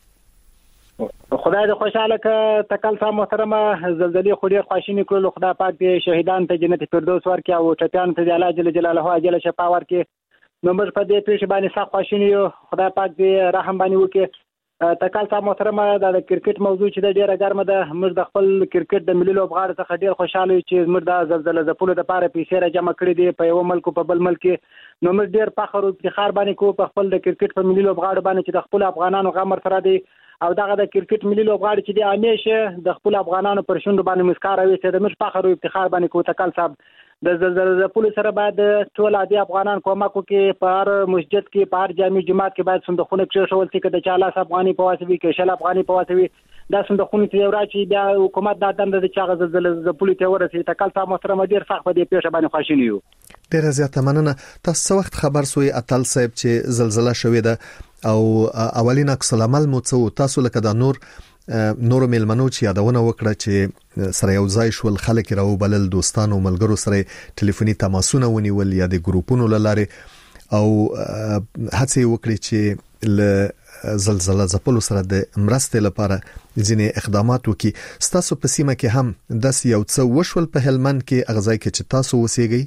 خدای دې خوشاله ک تکل صاحب محترمه زلزلې خو ډیر خواشینی کړل. خدای پاک دې شهیدان ته جنت فردوس ورکړي او ټپيان ته الله جل جلاله اجل شفا ورکړي. نو موږ په دې پیښه باندې سخت خواشینی یو. خدای پاک دې رحم باندې وکړي. تکل صاحب محترمه د کرکټ موضوع چې د ډیره ګرمه ده. موږ د خپل کرکټ د ملي لوبغاړو څخه ډیر خوشاله یو چې موږ د زلزلې ځپلو لپاره پیسې را جمع کړې دي په یو ملک په بل ملک. نو موږ ډیر فخر او افتخار باندې کوو په خپل د کرکټ په ملي لوبغاړو باندې چې د خپل افغانانو غمر سره دي او دغه د کرکټ ملي لوبغاړي چې د همیشه د خپل افغانانو پر شونډو باندې مسکار وي چې د موږ فخر او افتخار باندې کوو. تکل صاحب د زلزلې ځپلو سره باید ټول عادي افغانان کومک وکړي. په هر مسجد کې په هر جامع جماعت کې باید صندوقونه کېښول شي چې د 40 افغاني په واسطه وي کې 60 افغاني په واسطه وي دا صندوقونه چې راځي بیا حکومت دا دنده د چاغه زلزلې ځپلو ته ورسي. تکل صاحب محترم ډیر سخت په دې پیښه باندې خوشاله یو. ډیر زیاته مننه. تاسو وخت خبر سوی اتل صاحب چې زلزلہ شوې ده او اولین عکس العمل مو څه تاسو لکه د نور میلمنو چې یادونه وکړه چې سره یو ځای شول خلک راو بلل دوستانو ملګرو سره ټلیفوني تماسونه ونیول یا د ګروپونو لاره او هڅه وکړي چې ل زلزلہ ځپلو سره د مرستې لپاره ځینې اقدامات وکړي. تاسو په سیمه کې هم د یو څه وشول په هلمند کې اغزای کې چې تاسو وسیږئ؟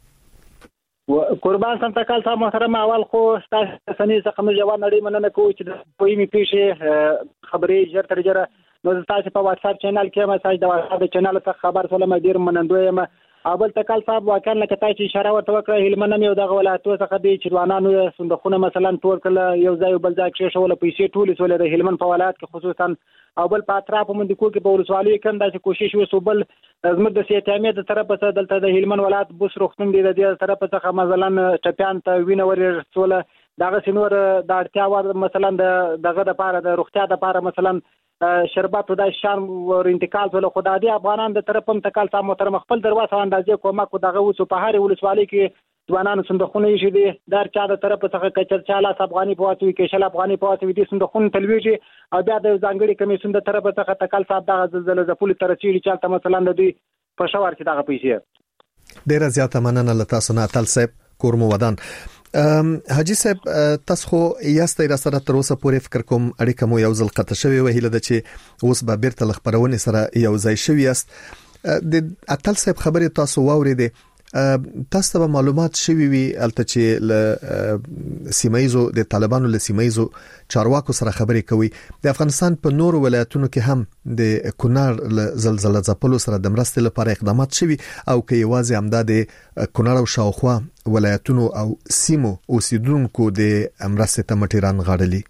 قربان سم تکل صاحب محترم اول خو تاسو سنې څخه موږ جواب نړۍ مننه کوو چې د پویمي پیښې خبرې ژر تر ژره نو تاسو په واتس اپ چینل کې مساج د واتس اپ چینل څخه خبر سره مې ډیر منندوی یم. اول تکل صاحب واقعا لکه تاسو اشاره ورته وکړه هلمند یو دغه ولایتو څخه دی چې ځوانانو صندوقونه مثلا ټول کله یو ځای بل ځای کې شول پیسې ټول سولې د هلمند په ولایت کې خصوصا او بل په اطراف باندې کو کې په ولسوالۍ کې داسې کوشش وسو. بل زموږ د سیاتامې د طرف څخه دلته د هلمند ولایت بوس روختون دی د دې طرف څخه مثلا ټپيان ته وینه ورسول دغه سينور د اړتیا ور مثلا دغه د پاره د روغتیا د پاره مثلا شربت د شان ور انتقال ول خدای دی افغانان د طرف هم تکل صاحب محترم خپل دروازه اندازې کومک دغه وسو په هر ولسوالۍ کې ځوانانو صندوقونه یې دي در چا د طرف څخه کچر 40 افغاني په واسطه کې 60 افغاني په واسطه دي صندوقونه تلويږي او بیا د ځانګړي کمیسیون د طرف څخه تکل صاحب دغه زلزلې ځپلو ترڅیږي چې مثلا د دوی په شاور کې دغه پیسې. ډیره زیاته مننه لته سنا اتل صاحب کورمو ودان. حاجی صاحب تاسو خو یاستئ را سره تر اوسه پورې فکر کوم اړیکه مو یو ځل قطع شوی وهیله د چې اوس به بیرته لخبرونه سره یو ځای شوی است. د اتل صاحب خبره تاسو واوریده تاسو ته معلومات شوي وي البته چې ل سیمایزو د طالبانو له سیمایزو چارواکو سره خبرې کوي. د افغانستان په نور ولایتونو کې هم د کونړ زلزلہ ځپلو سره د مرستې لپاره اقدامات شوي او کې یوازې همدا د کونړ او شاوخوا ولایتونو او سیمو اوسیدونکو د مرستې ته مټیران غاړلي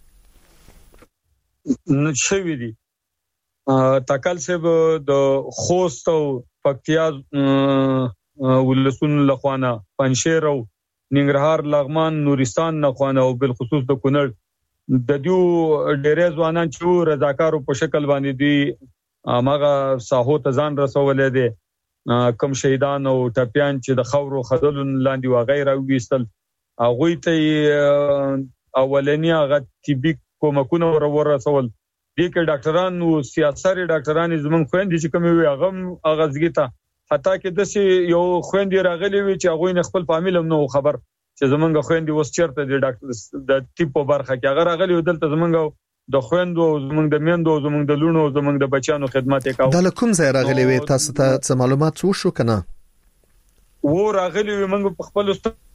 شوي دي. تکل صاحب د خوست او پکتیا ولسون لخوانه پنشیر او ننګرهار لغمان نورستان لخوانه او بل خصوص د کونړ د دیو ډېرې ځوانان چې رضاکارو په شکل باندې دي ماغه ساحو ته ځان رسولې دي کم شهیدان او ټپيان چې د خورو خدل لاندې و غیره وېستل هغه ته اولنی هغه طبي کومکونه ورسول دي کې ډاکټران او سیاسي ډاکټران زمون خويندې چې کوم وي هغه غزګیته حتی کې د یو خويندې راغلي وي چې هغه نه خپل فامیل هم نو خبر چې زمونږ خويندې وس چیرته د ډاکټر د ټیپ په برخه کې هغه راغلي دلته زمونږ د خويندو زمونږ د میندو زمونږ د لونو زمونږ د بچانو خدمت وکاو. د کوم ځای راغلي وي تاسو ته څه معلومات وشو کنه؟ و راغلی موږ په خپل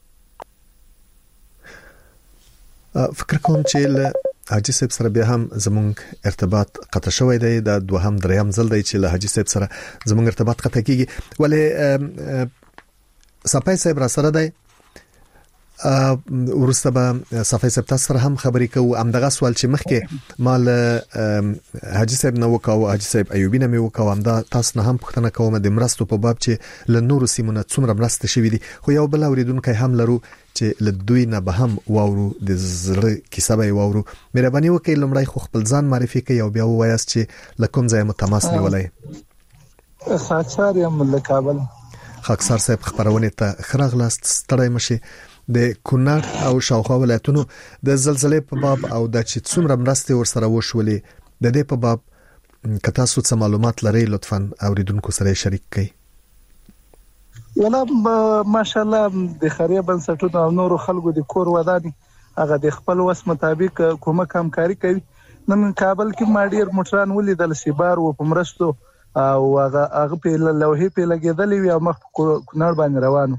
فکر کوم چې له حاجی صاحب سره بیا هم زمونږ ارتباط قطع شوی دی د دوهم دریم ځل دی چې له حاجی صاحب سره زمونږ ارتباط قطع کیږي ولې صفای صاحب را سره دی ورسته به صفای صاحب تاسو سره هم خبرې کوو همدغه سوال چې مخکې مال حاجی صاحب نو وکاو حاجی صاحب ایوبی نه مې وکاو همدا تاسو نه هم پوښتنه کوم د مرستو په باب چې له نورو سیمونو څومره مرسته شوې دي خو یو بل اوریدونکو هم لرو چې له دوی نه به هم واورو د زړه کیسه به واورو مهرباني وکړئ لمړی خو خپل ځان معرفي کړئ او بیا ووایاست چې له کوم ځای مو تماس نیولای خاکسار یم له کابل خاکسار صاحب خبرونه ته خراغلاست ستړی مشي د کونړ او شاوخوا ولایتونو د زلزلې په باب او د چې څومره مرستې ورسره وشولې د دې په باب که تاسو څه معلومات لرئ لطفاً اوریدونکو سره شریک کړئ. ولا ماشاءالله د خیریه بنسټونو او نورو خلکو د کور وداني هغه د خپل وس مطابق کومه همکاري کوي. نن کابل کې ما ډیر موټران ولیدل سیبار و په مرستو او هغه په لوحې په لګیدلې وي او مخ کونړ باندې روانو.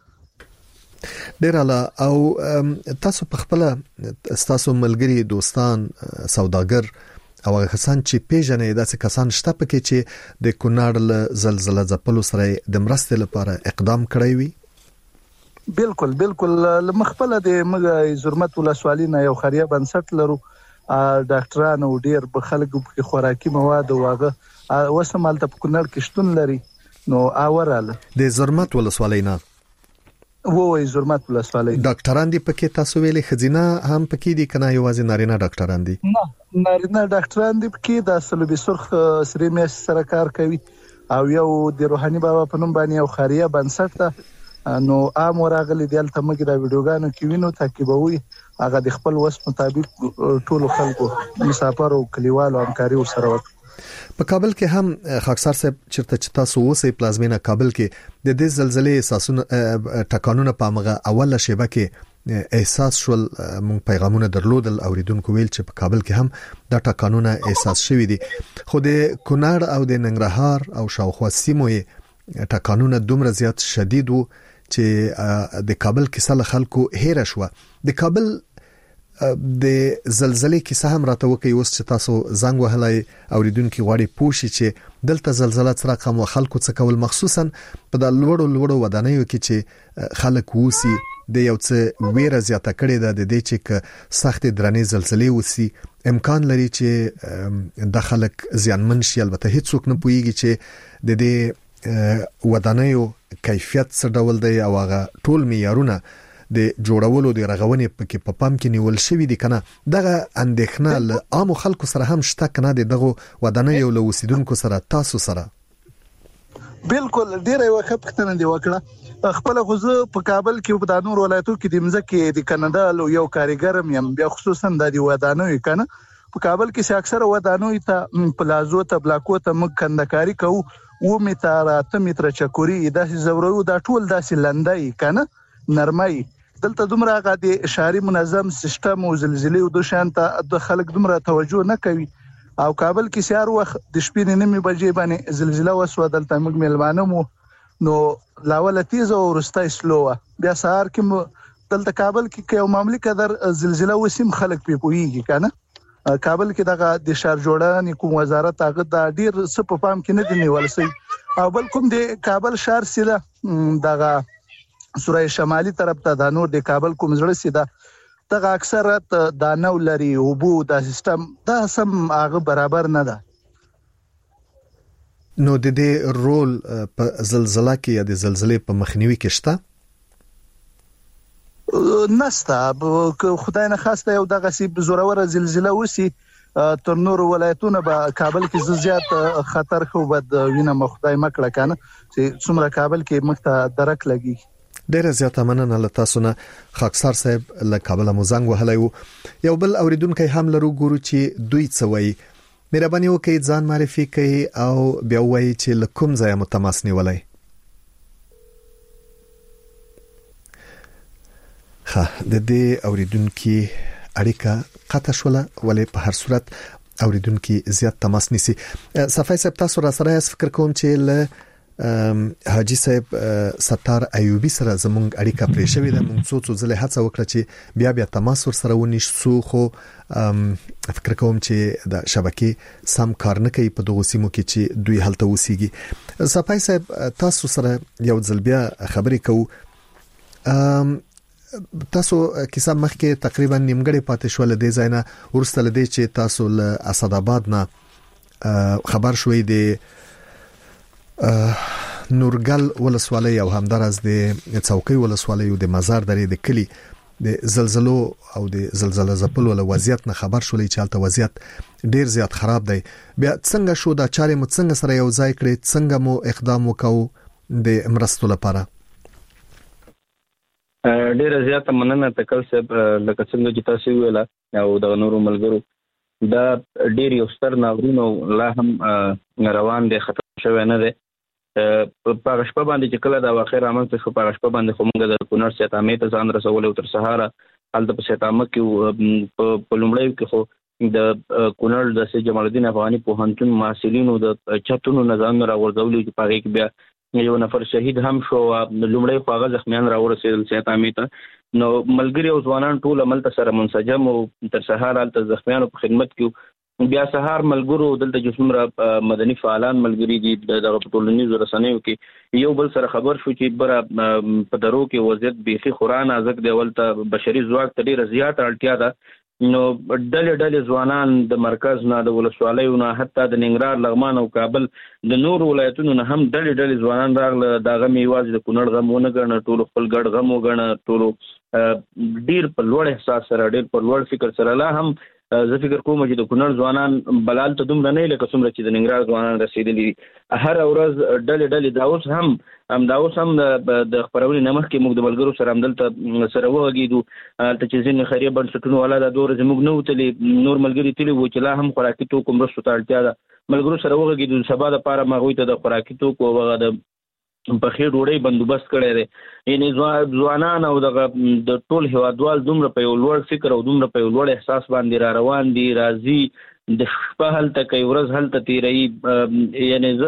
ډیر اعلی. او تاسو په خپل تاسو ملګری دوستان سوداګر او کسان چې پیژنې داسې کسان شته پکې چې د کونړ له زلزلې ځپلو سره د مرستې لپاره اقدام کړی وي؟ بالکل مخبله د مګ زرمت ولسوالینا یو خیریه بنسټ لرو ډاکټرانو ډیر په خلکو کې خوراکي مواد واغه وسمال ته کونړ کې شتون لري نو اوراله د زرمت ولسوالینا وای زرمت ولسوالۍ ډاکټران دي پکې تاسو ویلې خزینه هم پکې دي کنه یوازې نارینه ډاکټران دي؟ نه نارینه ډاکټران دي پکې د صلیبي سرخ سری میش سره کار کوي او یو د روحاني بابا په نوم باندې یو خیریه بنسټ ده نو عام ورغلي دلته موږ د ویډیوګانو کې وینو تعقیبوي هغه د خپل وس مطابق ټول خلکو مسافر او کلیوالو همکاري سره وکړي. په کابل کې هم خاکسار صاحب چرته چې تاسو اوسې پلازمینه کابل کې د دې زلزلې اساسونه ټکانونه په مغه اوله شیبه کې احساس شول مون پیغامونه درلودل اوریدونکو ویل چې په کابل کې هم دا ټکانونه احساس شوي دي خو د کونړ او د ننګرهار او شاوخوا سیمو ټکانونه دومره زیات شدید وو چې د کابل کې سل خلکو هیر شو. د کابل د زلزلې کیسه هم راته وکي اوس چې تاسو زنګ وهلای اوریدونکو غواړي پوښي چې دلته زلزلہ سره کوم خلکو څه کول مخصوصا په د لوړو ودانیو کې چې خلک ووسی د یو څه ویره زیاته کړي ده د دې چې سخت درنې زلزلې وسی امکان لري چې د خلک زیانمن شي. البته هیڅوک نه پوهیږي چې د دې ودانیو کیفیت څه ډول دی او هغه ټول معیارونه د جوړولو د رغونې پکې په پام کې نیول شوی دي کنه. دغه اندېښنه له عام خلکو سره هم شته کنه دغه ودانیو له اوسیدونکو سره تاسو سره؟ بالکل ډیره وخت پښتنه دی وکړه خپل غوزه په کابل کې په دانور ولایتو کې د مزکه د کاناډا یو کاریګر یم بیا خصوصا د ودانیو کنه په کابل کې اکثره ودانیو ته پلازو ته بلاکو ته مګ کندکاری کوو و میتر 8 میتر چکوري داسې زورو دا ټول داسې لندای کنه نرمای دلته دومره غادي اشاري منظم سیستم او زلزلې او د شانته د خلک دومره توجه نه کوي او کابل کې سیار وخت د شپې نیمه بجې باندې زلزلہ وسو دلته موږ ملمانه مو نو لاول تیز او رستای سلوه بیا سهار کې دلته کابل کې یو معمولی قدر زلزلہ وسیم خلک په پويږي کنه کابل کې دغه د شهر جوړونې کوم وزارت هغه د ډیر سپ پام کې نه دی نیول سي او بل کوم د کابل شهر سره دغه سورای شمالي طرف ته د نور د کابل کوم زړه سیده دغه اکثرت د نو لري او بو د سیستم دا سم هغه برابر نه ده. نو د دې رول په زلزلہ کې یا د زلزلې په مخنیوي کې شته؟ نسته خدای نه خواسته یو دغه سی زوروره زلزلہ وسی تر نور ولایتونه به کابل کې زیات خطر خو بد وینه مخدای مکړه کنه چې څومره کابل کې مخته درک لګي. ډیره زیاته مننه له تاسو نه خاکسار صاحب له کابل مو زنګ وهلای یو بل اوریدونکو هم لرو ګورو چې دوی څه وایي. مهرباني وکړئ ځان معرفي کړئ او بیا وایي چې له کوم ځای مو تماس نیولای. د دې اوریدونکو اړیکه قطع شوله ولې په هر صورت اوریدونکو زیات تماس نیسي. صفای صاحب تاسو را سره فکر کوم چې له حاجی صاحب ستار ایوبی سره زمونږ اړیکه پرې شوې ده. موږ څو ځله هڅه وکړه چې بیا تماس ور سره ونیسو، خو فکر کوم چې د شبکې سم کار نه کوي په دغه سیمو کې چې دوی هلته اوسېږي. صفای صاحب تاسو سره یو ځل بیا خبرې کوو. تاسو کیسه مخکې تقریبا نیمګړې پاتې شو لدې ځاینا ورسته لدې چې تاسو له اسداباد نه خبر شوي د نورګل ولسوالۍ او همدارس د څوکۍ ولسوالۍ او د مزار درې د کلی د زلزلو او د زلزلې زپل ول وضعیت نه خبر شولې چې حالت وضعیت ډیر زیات خراب دی. بیا څنګه شو دا چارې مو څنګه سره یو ځای کړې، څنګه مو اقدام وکاو د امرستو لپاره؟ ډیر زیات مننه تکل صاحب، لکه څنګه چې تاسو ویلا او د نورو ملګرو دا ډیر یو ستر ناورین لا هم روان دی، ختم شوی نه دی. په شپه باندې چې کله دا واقع رامنځته شو، په شپه باندې خو موږ د کونړ سیتامې ته ځان رسول او تر سهار هلته په سیتامه کې په لومړی کې خو د کونړ د سید جمال الدین افغاني پوهنتون محصلینو د چتونو نظام راوړل چې په کې بیا یو نفر شهید هم شو، لومړی خو هغه زخمیان راورسېدل سیتامې ته. نو ملګری او ځوانان ټول عمل سره منسجم او تر سهار هلته زخمیانو په خدمت کې. بیا سهار ملګرو دلته چې څومره مدني فعالان ملګري دي دغه ټولنیزو رسنیو کې یو بل سره خبر شو چې بره په درو کې وضعیت بیخي خوران ازک دی، ولته بشري ځواک ته ډیره زیاته اړتیا ده. نو ډلې ځوانان د مرکز نه د ولسوالیو نه حتی د ننګرهار، لغمان او کابل د نور ولایتونو نه هم ډلې ځوانان راغله. دا غم یوازې د کونړ غم ونه ګڼه، ټول خپل ګډ غم وګڼه، ټول ډیر په لوړ احساس سره، ډیر په لوړ فکر سره. لا هم زه فکر کوم چې د کونړ ځوانان بلال ته دومره نه لکه څومره چې د ننګرهار ځوانان رسیدلي دي. هر ورځ ډلې دا اوس هم د خبرونې نمخ کې موږ د ملګرو سره همدلته سره وغږېدو ته چې ځینې خیریه بنسټونو والا دا دوه ورځې موږ نه وتلي، نور ملګري تللي وو چې لا هم خوراکي توکو مرستو ته اړتیا ده. ملګرو سره وغږېدو سبا دپاره ما هغوی ته د خوراکي توکو هغه د پخې ډوډۍ بندوبست کړی دی. یعنې ځوانان او د ټول هیوادوال دومره په یو لوړ فکر او دومره په یو لوړ احساس باندې را روان دي، راځي د شپه هلته کوي، ورځ هلته تېروي. یعنې زه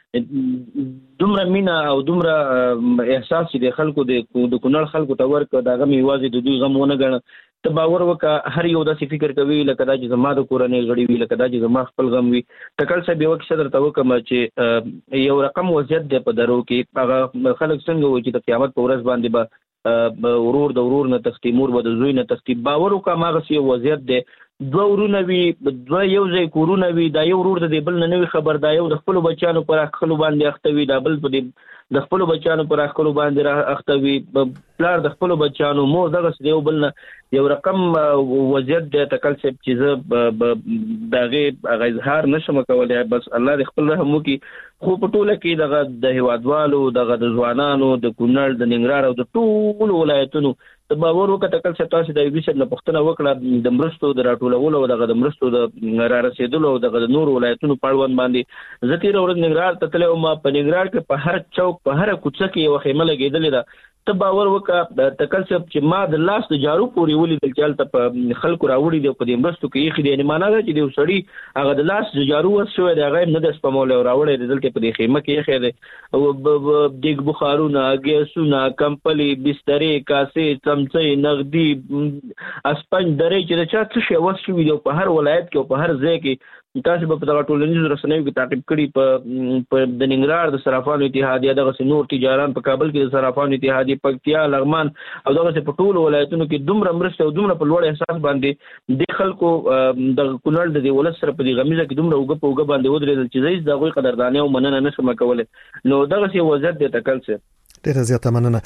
دومره مینه او دومره احساس چې د خلکو د کونړ خلکو ته ورکړه، د هغه مې یوازې د دوی غم ونه ګڼه. ته باور وکړه هر یو داسې فکر کوي لکه دا چې زما د کورنۍ غړي وي، لکه دا چې زما خپل غم وي. ټکل صاحب یوه کیسه درته وکړم چې یو رقم وضعیت دی په درو کې. هغه خلک څنګه وایي چې د قیامت په ورځ باندې به ورور د ورور نه تښتي، مور به د زوی نه تښتي. باور وکړه هماغسې یو وضعیت دی. دوه ورونه وي، دوه یو ځای کورونه وي، دا یو ورور د دې بل نه وي خبر، دا یو د خپلو بچیانو پر اخښلو باندې اخته وي، دا بل په دې د خپلو بچیانو پر اخښلو باندې اخته وي، پلار د خپلو بچیانو، مور دغسې د یو بل نه یو رقم وضعیت دی تکل صاحب چې زه د هغې اظهار نشم کولی. بس الله دې خپل رحم وکړي. خو په ټوله کې دغه د هیوادوالو، دغه د ځوانانو، د کونړ، د ننګرهار او د ټولو ولایتونو ته باور وکړه تکل صاحب تاسو د ایوبي صاحب نه پوښتنه وکړه د مرستو د راټولولو او دغه د مرستو د رارسېدلو او دغه د نورو ولایتونو په اړوند باندې. زه تېره ورځ ننګرهار ته تللی وم. په ننګرهار کې په هر چوک، په هره کوڅه کې یوه خیمه لګېدلې ده. ته باور وکړه تکل صاحب چې ما د لاس د جارو پورې ولیدل چې هلته په خلکو راوړي دي او په دې مرستو کې ایښي دي. یعنې معنا ده چې د یو سړي هغه د لاس د جارو وس شوی دی، هغه یې نه ده سپمولی او راوړی دی دلته په دې خیمه کې ایښی دی. دیګ بخارونه، ګیسونه، کمپلې، بسترې، کاسې، څمڅۍ، نغدي، اسپنج، درې چې د چا څه شی وس شوي دي او په هر ولایت کې او په هر ځای کې تاسو به په دغه ټولنیزو رسنیو کې تعقیب کړي. په د ننګرهار د صرافانو اتحادیه، دغسې نور تجاران په کابل کې د صرافانو اتحادیه، پکتیا، لغمان او دغسې په ټولو ولایتونو کې دومره مرستې او دومره په لوړ احساس باندې د خلکو د کونړ د دې ولس سره په دې غمیزه کې دومره اوږه په اوږه باندې ودرېدل چې زه هېڅ د هغوی قدرداني او مننه نشم کولی. نو دغسې وضعیت دی تکل صاحب. ډیره زیاته مننه.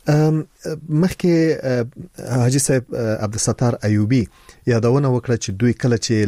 مخکې حاجي صاحب عبدالستار ایوبي یادونه وکړه چې دوی کله چې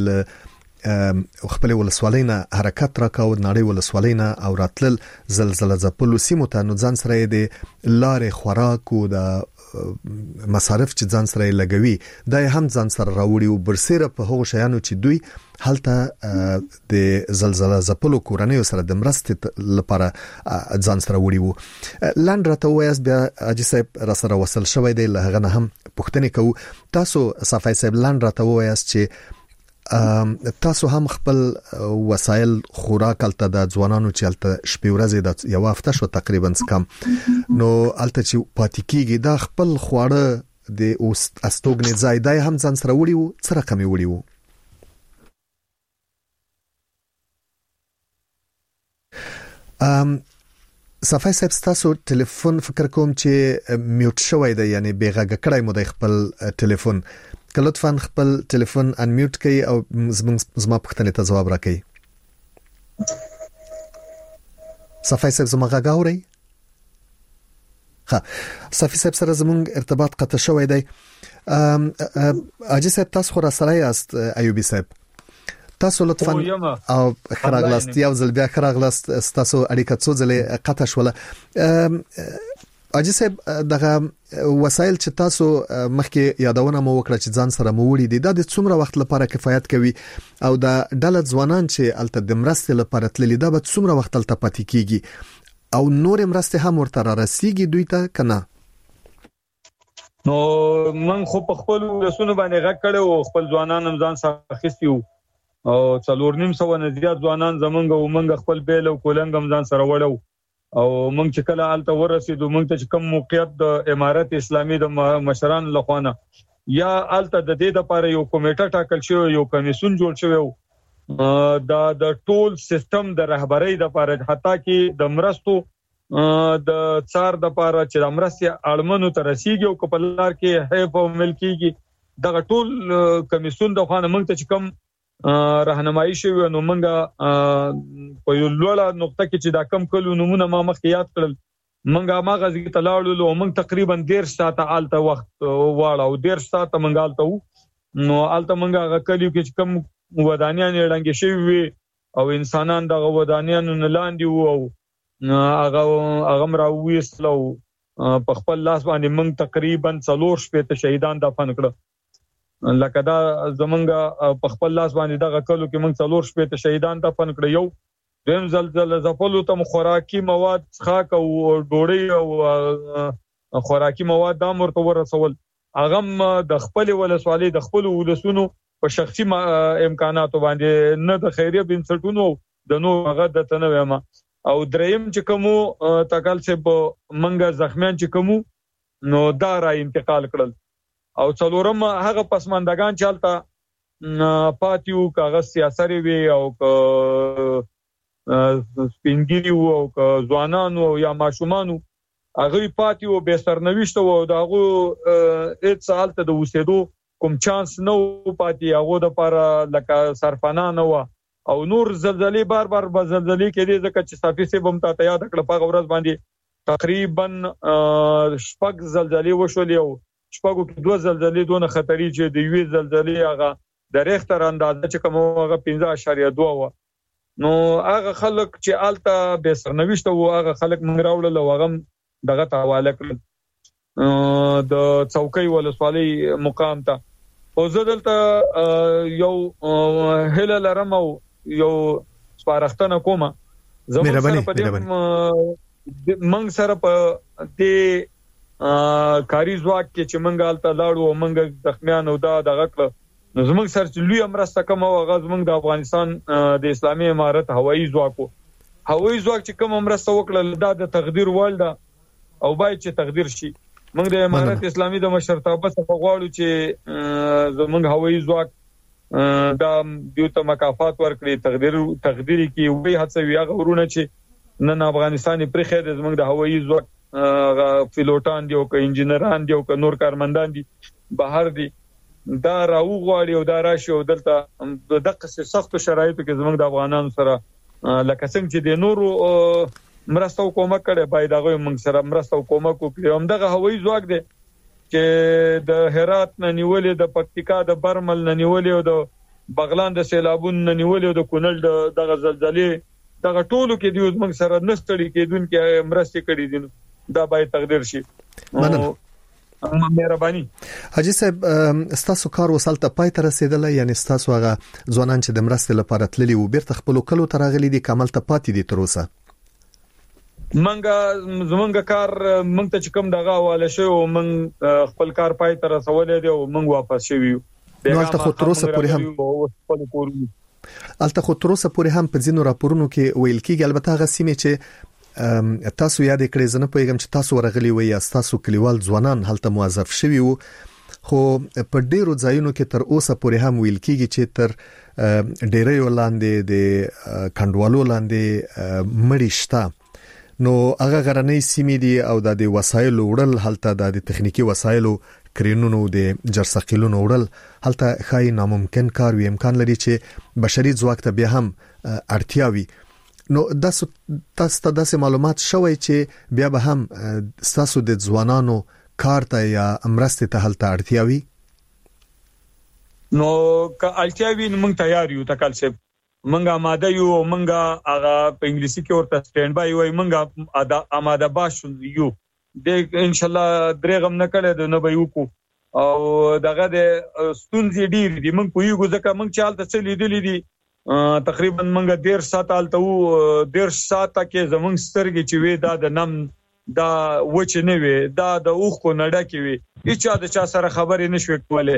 خپل ولسوالۍ نه حرکت راکاو، نړۍ ولسوالۍ نه او راتلل زلزلہ ځپلو سیمو ته، نو ځان سره د لارې خوراک او د مصارف چې ځان سره لګوي دا هم ځان سره راوړي او برسره په هغو شیانو چې دوی هلته د زلزلہ ځپلو کورنیو سره د مرستې لپاره ځان سره وړي وو. لاند راته وایاست بیا حاجي صاحب را سره وصل شوی دی، له هغه نه هم پوښتنې کوو. تاسو صفای صاحب لاند راته وایاست چې تاسو هم خپل وسایل خوراک الته د ځوانانو چې الته شپې ورځې د یو هفته شو تقریبا کم نو الته چې پاتې کیږي دا خپل خواړه د استوګنې ځای دای هم ځان سره وړي وو څه رقم وړي وو صفای صاحب تاسو ټلیفون فکر کوم چې میوټ شوی دی یعنی بیغږ کړای مو د خپل ټلیفون لطفاً خپل ټلیفون ان میوټ کړئ او زما پوښتنې ته جواب راکړئ صفای صاحب زما غږ اورئ ها صفای صاحب سره زموږ ارتباط قطع شوی دی اجي صاحب تاسو خو را سره یاست ایوبي صاحب تاسو لطفاً او خراغلاست یو ځل بیا خراغلاست تاسو اړیکه څو ځله قطع شوله اجي صاحب دغه وسایل چې تاسو مخکې یادونه مو وکړه چې ځان سره مو وړي دي دا د څومره وخت لپاره کفایت کوي او د ډله ځوانان چې الته د مرستې لپاره تللی دا به څومره وخت الته پاتې کیږي او نور مرستې هم ورته راسیږي دوی ته کنه نو من خو په خپل رسونه باندې غږ کړو خپل ځوانان هم ځان سره اخیستیو او 4.5 نه زیات ځوانان زمونږ او منګ خپل بیل او کولنګ هم ځان سره وړو او موږ چې کله الته ورسېدو موږ ته کوم موقعیت د امارت اسلامي د مشران لخوانه یا الته د دې لپاره یو کمیټه ټاکل شو یو کمیسون جوړ شو د ټول سیستم د رهبرۍ لپاره حتی کې د مرستو د څار د لپاره چې د مرستې اړمنو ته رسیدي او کپلار کې حیف او ملکیږي د ټول کمیسون د خوانه موږ ته کوم راهنمایي شوی نو منګه په یو لوړه نقطه کې چې دا کم کلو نمونه ما مخکې یاد کړل منګه ما غزي ته لاړو او منګ تقریبا 1.5 ساعته آلته وخت واړه او 1.5 ساعته منګه آلته نو آلته منګه کلیو کې کم ودانیان ډنګ شوی او انسانان د ودانیان نه لاندې وو او هغه مراويسلو په خپل لاس باندې منګ تقریبا 4 شپه شهیدان دفن کړ لکه دا زمونږه په خپل لاس باندې دغه کلو کې موږ 4 شپه شهیدان دفن کړ یو دیم زلزلہ زپلو ته خوراکي مواد خاک او ډوړی او خوراکي مواد د امرته ورسول اغم د خپل ولسوالۍ د خپل ولسونو په شخصي امکاناتو باندې نه د خیریه بنسټونو د نو هغه د تنویم او دریم چې کومو تکل څه منګه زخمیان چې کومو نو دا را انتقال کړل او څلورم هغه پسماندگان چالتا پاتیو کاغذ سیاسي وی او سپینګری او ځوانانو یا ماشومانو هغه پاتیو به سرنويشت او داغه هیڅ حالت د وسېدو کوم چانس نو پاتې هغه د لپاره لکه سرفانا نو او نور زلزلې بار زلزلې کې دي ځکه چې صافي سه بم ته یاد کړ په ورځ باندې تقریبا شپږ زلزلې وشولې او شپږو کې 2 زلزلې دونه خطرې چې د یوې زلزلې هغه د ریختر اندازه چې کوم هغه 15.2 و نو هغه خلک چې آلته به سرنويشت او هغه خلک موږ راوړل او هغه دغه حواله کړل د څوکۍ ولسوالۍ مقام ته او زدلته یو هله لرم او یو سپارښتنه کومه زموږ په دې منګ سره په دې کاری ځواک کې چې منګ آلته لاړو او منګ زخمیان او دغه کړ نو زموږ سره لوی امرسته کوم او غاز موږ د افغانستان د اسلامي امارت هوایي ځواک چې کوم امرسته وکړل دا د تقدیر والده او باید چې تقدیر شي موږ د امارت اسلامي د مشرتابه څخه غواړو چې زموږ هوایي ځواک دا دیوته مکافات ورکړي تقدیری کې وی هڅوي هغه ورونه چې نن افغانستان پرې خیر زموږ د هوایي ځواک پیلوټان دی او که انجنیران دی او که نور کارمندان دي بهر دي دا راو غواړي او دا راشي او دلته دغه سخت شرایطو کې زموږ د افغانانو سره لکه څنګه چې د نورو مرسته کومک کړي باید هغه موږ سره مرسته کومک وکړي هم دغه هوایي ځواک دی چې د هرات نه نیولې د پکتیکا د برمل نه نیولې او د بغلان د سیلابون نه نیولې او د کونړ دغه زلزلې دغه ټولو کې دی موږ سره نستړي کېدونکې مرسته کړي دي دا باید تقدیر شي مهرباني حاجی صاحب استاسو کار وسالته پای ته رسیدله یعنی استاسو هغه ځوانان چې د مرستې لپاره تللي و بیرته خپل کلو ترغلي دي کمل ته پاتې دي تر اوسه زمونږ کار مونږ ته کوم دغه حواله شو مونږ خپل کار پای ته رسولې دی او مونږ واپس شویو نو البته خو تر اوسه پورې هم په ځینو راپورونو کې ویل کېږي البته هغه سیمه چې تاسو یاد کړئ زنه پوهیږم چې تاسو ورغلی وي یا تاسو کلیوال ځوانان هلته موظف شوي وو خو په ډیرو ځایونو کې تر اوسه پورې هم ویل کېږي چې تر ډیرې ولاندې د کندوالو لاندې مړی شته نو هغه غرنۍ سیمې دي او د وسایلو وړل هلته د تخنیکی وسایلو کرینونو د جرثقیلونو وړل هلته خای ناممکن کار وي امکان لري چې بشري ځواک ته بیا هم اړتیا وي نو تاسو ته داسې معلومات شوي چې بیا به هم تاسو د ځوانانو کار ته یا امرسته ته هلته اړتیا وي نو که اړتیا وي موږ تیار یو تکل څه موږ آماده یو موږ هغه په انګلیسي کې ورته سټینډ بای وای موږ آماده باش یو د ان شاء الله درېغم نه کړه د نه به یو کو او دغه د ستونزې ډیر دي موږ په یو ځکه موږ چالت څه لیدلې دي تقریبا موږ 1.5 ساعت آلته 1.5 ساعت کې زمونږ سترګې چې وې دا د نم دا وچ نه وي دا د اوخ کو نډه کې وي هیڅ د چا سره خبرې نشوي کولای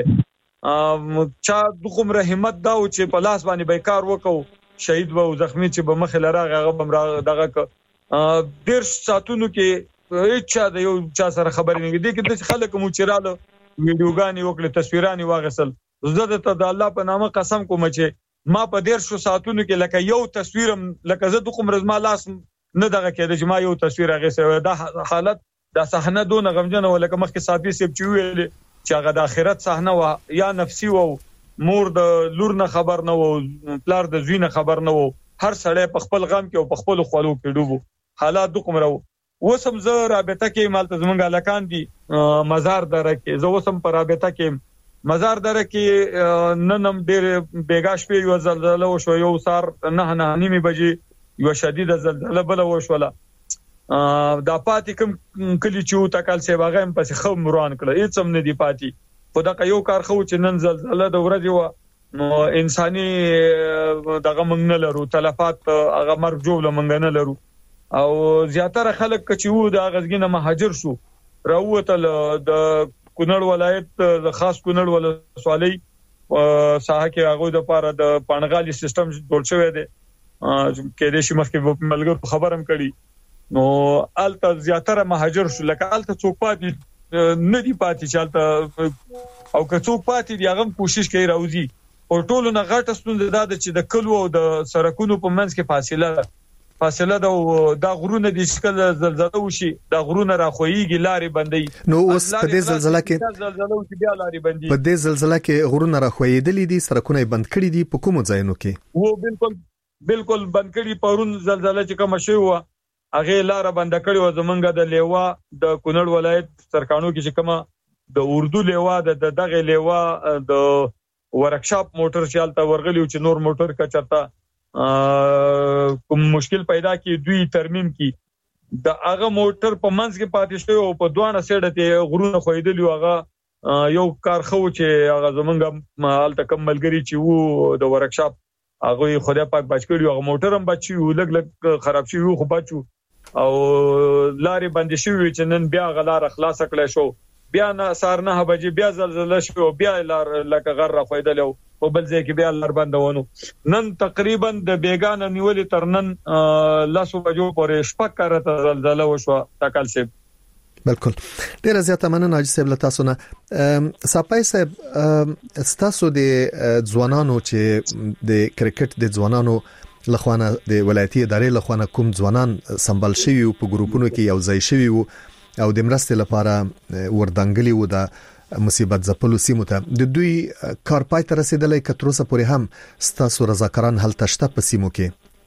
چا دغه رحمت دا او چې په لاس باندې بیکار وکاو شهید وو زخمی چې به مخ لراغه غبم دغه 1.5 ساعتونو کې هیڅ د یو چا سره خبرې نه دي کې د خلک مو چیراله ویډیوګانی وکړه تصویرانی واغسل زه د الله په نامه قسم کوم چې ما په 1.5 ساعتونو کې لکه یو تصویر لکه زه د کوم رزما لاس نه دغه کېده چې ما یو تصویر هغه سره دا حالت دا صحنه دون غمجن ولکه مخکې صافي سیب چې ویل چې هغه د آخرت صحنه و یا نفسي و مور د لور نه خبر نه و پلار د زوی نه خبر نه و هر سړی په خپل غم کې او په خپل خپلو کې ډوبو حالات دوکم راو وسم زه رابطه کې مالته زمونږ الکان دي مزار دره کې زه وسم په رابطه کې مزار دره کې ننم ډېر بیګاش په یو زلزلہ وشو یو سار نه نیمه بجې یو شدیده زلزلہ بل وشوله دا پاتې کوم کلی چې تکل سی باغم پس خو مران کړه هیڅ هم نه دی پاتې په دغه یو کار خو چې نن زلزلہ د ورځې و انساني دغه موږ نه لرو تلفات هغه مرګ جوړ موږ نه لرو او زیاتره خلک چې وو د غزګینه مهاجر شو راوتل د کونړ ولایت د خاص کونړ ولسوالۍ ساحه کې هغه د پاره د پانغالي سیستم جوړ شوی دی کې د شي مخکې ملګرو خبرم کړي نو الته زیاتره مهاجر شو لکه الته څوک پاتې نه دی پاتې چالت او که څوک پاتې دی هغه کوشش کوي راوځي او ټول نه غټه ستونزه ده چې د کلو او د سرکونو په منځ کې فاصله دا غرونه د شکل زلزلہ وشي دا غرونه راخويږي لارې بندي نو اوس په دې زلزلہ کې غرونه راخويدلې دي سرکونه بند کړي دي په کومو ځایونو کې وو بالکل بند کړي پرون زلزلہ چې کوم شوی و هغه لار بند کړي و زمونږ د لیوا د کونړ ولایت سرکانو کې چې کوم د اردو لیوا د دغه لیوا د ورکشاپ موټر چالت ورغلی چې نور موټر کا چرتا کوم مشکل پیدا کی دوی ترمیم کی د هغه موټر په منځ کې پاتې شوی او په دوانه سیډه ته غرونه خویدلی هغه یو کار خو چې هغه زمونږ مال تکم ملګری چې وو د ورکشاپ هغه خدای پاک بچ کړی هغه موټر هم بچي لګ خراب شي خو بچو او لارې باندې شوی چې نن بیا غلار خلاص کړل شو بیا نه سار نه بجې بیا زلزلہ شو بیا لار لکه غر را خویدلو او بل ځای کې بیا لار بندونو نن تقریبا د بیگانه نیولې ترنن لاسو بجو پورې شپږ کارته زلزلہ وشو تکل سی بالکل ډیر زیاته مننه حاجی صاحب تاسو نه سپای صاحب تاسو د ځوانانو چې د کرکټ د ځوانانو لخوانه د ولایتي ادارې لخوانه کوم ځوانان سمبال شوی او په ګروپونو کې یو ځای شوی او د مرستې لپاره وردانګلی و د مصیبت زپلو سیمو ته د دوی کار پای ته رسیدلې کتروسه پورې هم ستاسو رضاکاران هل تشته په سیمو کې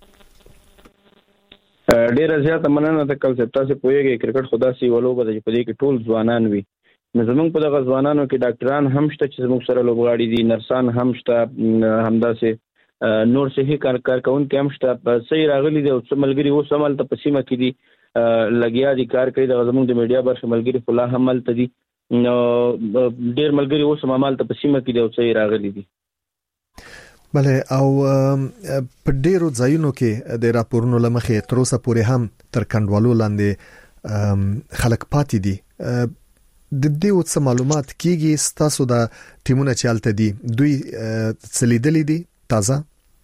ډیر زیاته مننه تکل څه تاسو پوهیږئ کرکټ خدا سي ولوبه د په دې کې ټول ځوانان وي زمونږ په دغه ځوانانو کې ډاکټران هم شته چې زموږ سره لوبغاړي دي نرسان هم شته همداسې نور صحي کارکونکي هم شته صحیح راغلي دي او ملګری اوس عمل ته پسیمه کې دي لګیا دي کار کوي د زمونږ د میډیا برخه ملګری فلا هم مل تدي نو ډیر ملګری اوس عمل ته پسیمه کې دي او صحیح راغلي دي بله او په ډیرو ځایونو کې د راپورونو لمخې تر اوسه پورې هم تر کندوالو لاندې خلک پاتې دي د دې وڅ معلومات کیږي تاسو د ټیمونه چالت دي دوی څلیدلې دي تازه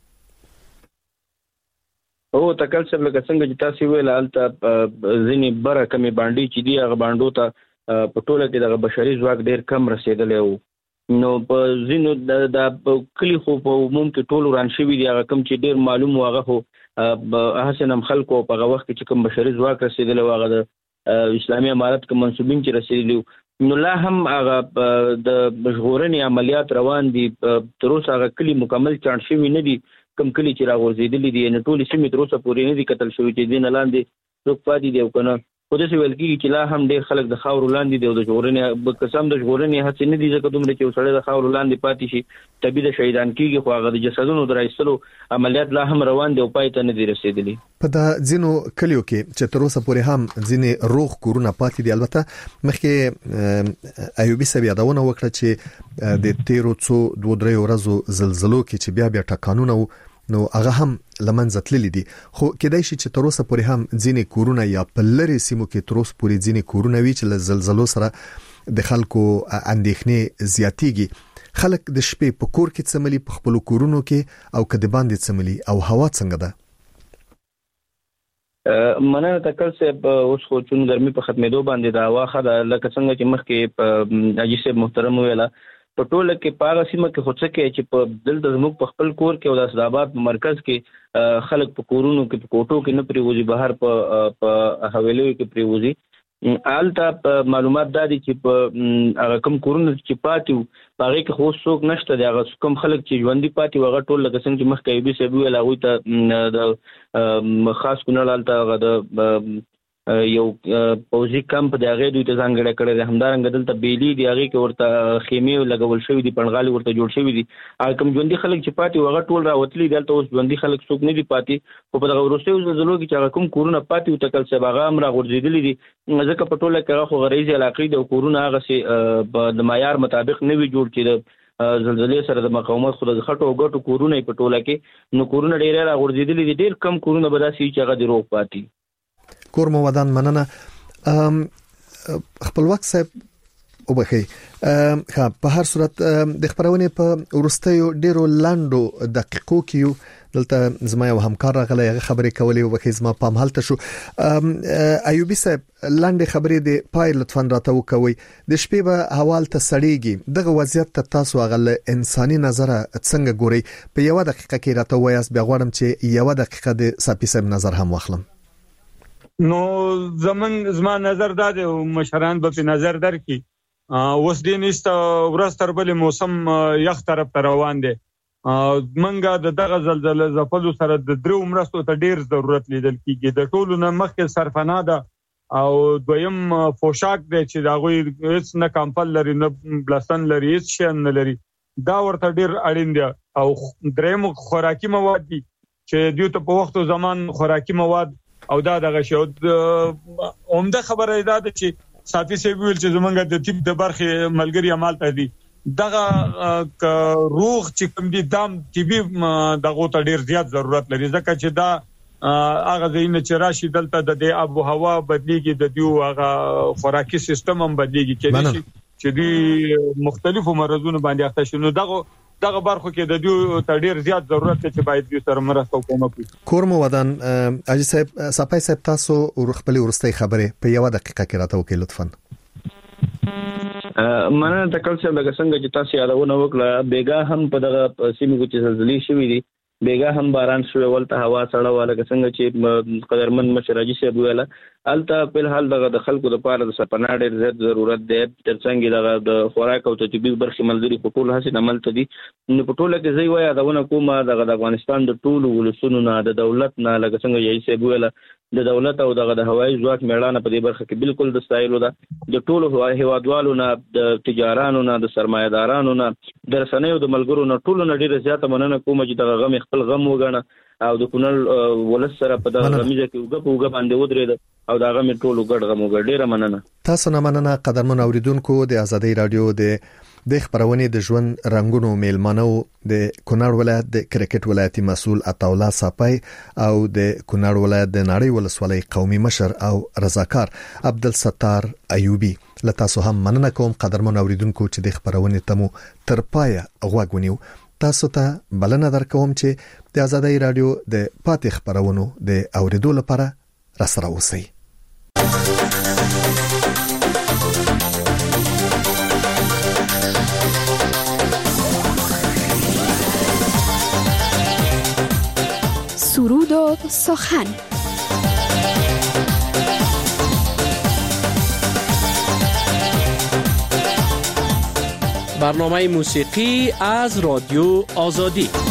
او تکل سره لکه څنګه چې تاسو ویل الته ځینې بره کمی باندې چې دی هغه باندې ته په ټوله کې د بشري ځواک ډیر کم رسیدلی وو نو په ځینو د کلی خو په عموم کې ټول وران شوی دی هغه کم چې ډیر معلوم واغه هو حسنم خلکو په هغه وخت کې کوم بشري ځواک رسیدلی واغه د اسلامي امارت کوم منسوبین چې رسیدلی نو لا هم هغه د ژغورنې عملیات روان دي تر اوسه هغه کلی مکمل چاڼ شوی نه دي کم کلی چې راغورځېدلی دي نه ټول سیمې تر اوسه پورې نه دي کتل شوی چې دین لاندې څوک پاتې دی او کنه خو د سویل کې چې لا هم ډېر خلک د خاور لاندې دی او د ژغورنې قسم د ژغورنې هڅې نه دي ځکه دومره چې وسړی د خاور لاندې پاتې شي طبي د شهیدان کیږي خو هغه د جسدونو درایستلو عملیات لا هم روان دي او پای ته نه دي رسیدلي په دا ځینو کلیو کې چې تر اوسه پورې هم ځینې روغ کورونه پاتې دي البته مخکې ایوبي سبي یادونه وکړه چې د تیرو څو 2-3 ورځو زلزلو کې چې بیا ټکانونه نو هغه هم لمنځه تللی دي خو کېدای شي چې تر اوسه پورې هم ځینې کورونه یا په لری سیمو کې تر اوسه پورې ځینې کورونه وي چې له زلزلو سره د خلکو اندېښنې زیاتېږي خلک د شپې په کور کې څملي په خپل کورونو کې او کده باندې څملي او هوا څنګه ده مننه تکل صاحب اوس خو چون ګرمي په ختمېدو باندې دا واخه لکه څنګه چې مخکې اجي صاحب محترم ویلا په ټوله کې پاغه سیمه کې خو څه کې چې په دلته زموږ په خپل کور کې او د اسداباد په مرکز کې خلک په کورونو کې په کوټو کې نه پریوزي بهر په حویلو کې پریوزي آلته معلومات دادي چې په هغه کوم کورونه چې پاتې پاغه کې خو څوک نشته دی هغه کوم خلک چې ژوندۍ پاتې وغه ټول لکه څنګه چې مخکې ایبي سبي ویل هغه ته د خاص کونړ آلته هغه د یو پوزي کمپ د هغه دوی ته ځانګړی کړی دی همدارنګه دلته بیلی دی هغه کې ورته خیمه لګول شوی دی پنغالي ورته جوړ شوی دی هغه کوم ژوندۍ خلک چې پاتې وغه ټول راوتلي دلته اوس ژوندۍ خلک څوک نه دي پاتې خو په دغه وروستیو زلزلو کې چې هغه کوم کورونه پاتې او تکل سبا هغه هم راغورځېدلي دي ځکه په ټوله کې هغه خو غریزي علاقې د کورونه هغه سي د معیار مطابق نه وی جوړ چې زلزلې سره د مقاومت خو د خټو او غټو کورونه په ټوله کې نو کورونه ډېر راغورځېدلي دي ډېر کم کورونه به داسې چې هغه د روغ پاتې کور مو ودان مننه خپلواک صاحب وبخي په هر صورت د خبرونه په ورستیو ډیرو لاندو دقیقو کې دلته زما یو همکار راغلی هغه خبرې کولې وبخي زما په مهالته شو ایوبي صاحب لاندې خبرې د پای لطفا راته وکوي د شپې به حوال ته سړیږي دغه وضعیت ته تاسو غل انساني نظر څنګه ګوري په یو دقیقه کې راته وایاس بیا غواړم چې یو دقیقه د ساپي صاحب نظر هم واخلم نو زما نظر دا دی مشران به په نظر درکې اوس دې نشته ورځ تر بلې موسم یخ طرف ته روان دی منګه دغه زلزلې زپلو سره د درو مرستو ته ډیر ضرورت لیدل کیږي د ټولو نه مخکې صرفنه ده او دویم پوشاک دی چې دا غوي هیڅ نه کمپل لري نه بلسن لري هیڅ شي نه لري دا ورته ډیر اړین دی او دریم خوراکي مواد دي چې دوی ته په وخت او زمان خوراکي مواد او دا دغه شو عمده خبره ده چې صافي سی ویل چې زمونږ د طب د برخه ملګری عمل ته دي دغه روغ چې کوم دي دام طبي دغه ته ډیر زیات ضرورت لري ځکه چې دا هغه زین چې راشي دلته د ابو هوا بدلیږي د دیو هغه خوراکي سیستم هم بدلیږي چې دی مختلفو مرزونو باندې اخته شنو دغه برخو کې د دیو ته ډیر زیات ضرورت چې باید دې سره مرسته وکړو کورمو ودان اجي صاحب صفای صاحب تاسو خپل ورستۍ خبره په یو دقیقه کې راته وکړئ لطفا مننه تکل څه لکه څنګه چې تاسو یادونه وکړه بیګا هم په دغه سیمه کې زلزلې شوې دي بیګا هم باران شوی ولته هوا سړه واله څنګه چې قدرمن مشراجي سی بوله الته په حال دغه د خلکو د پاره د سپنا ډېر زیات ضرورت دی ترڅنګ دغه د خوراک او طبي برخه ملګری په ټول حسین عمل ته دي نو په ټوله کې زی وای دغه کومه دغه د افغانستان د ټولو ولسونو نه د دولت نه لکه څنګه یې سی بوله د دولت او دغه د هوایي ځواک میړانه په دې برخه کې بالکل د ستایلو ده د ټولو هیوادوالو نه د تجارانو نه د سرمایدارانو نه د رسنیو د ملګرو نه ټولو نه ډیره زیاته مننه کوم چې دغه غم خپل غم وګڼه او د کونړ ولس سره په دغه غمیزه کې وګ باندې ودرېد او دا غم ټولو ګډ غم وګ ډیره مننه تاسو نه مننه قدرمن اوریدونکو د ازادي رادیو د خبرونه د ژوند رنگونو میلمانو د کونړ ولایت د کرکټ ولایتي مسؤل عطاولا صاپای او د کونړ ولایت د نړۍ ولسوالۍ قومي مشر او رضاکار عبدالستار ایوبی لته تاسو هم مننه کوم قدرمن اوریدونکو چې د خبرونه تمو تر پایه غوږ ونیو. تاسو ته بلنه درکوم چې د آزادۍ رادیو د پاتې خبرونو د اوریدو لپاره راسره اوسئ. سرود و سخن. برنامه موسیقی از رادیو آزادی.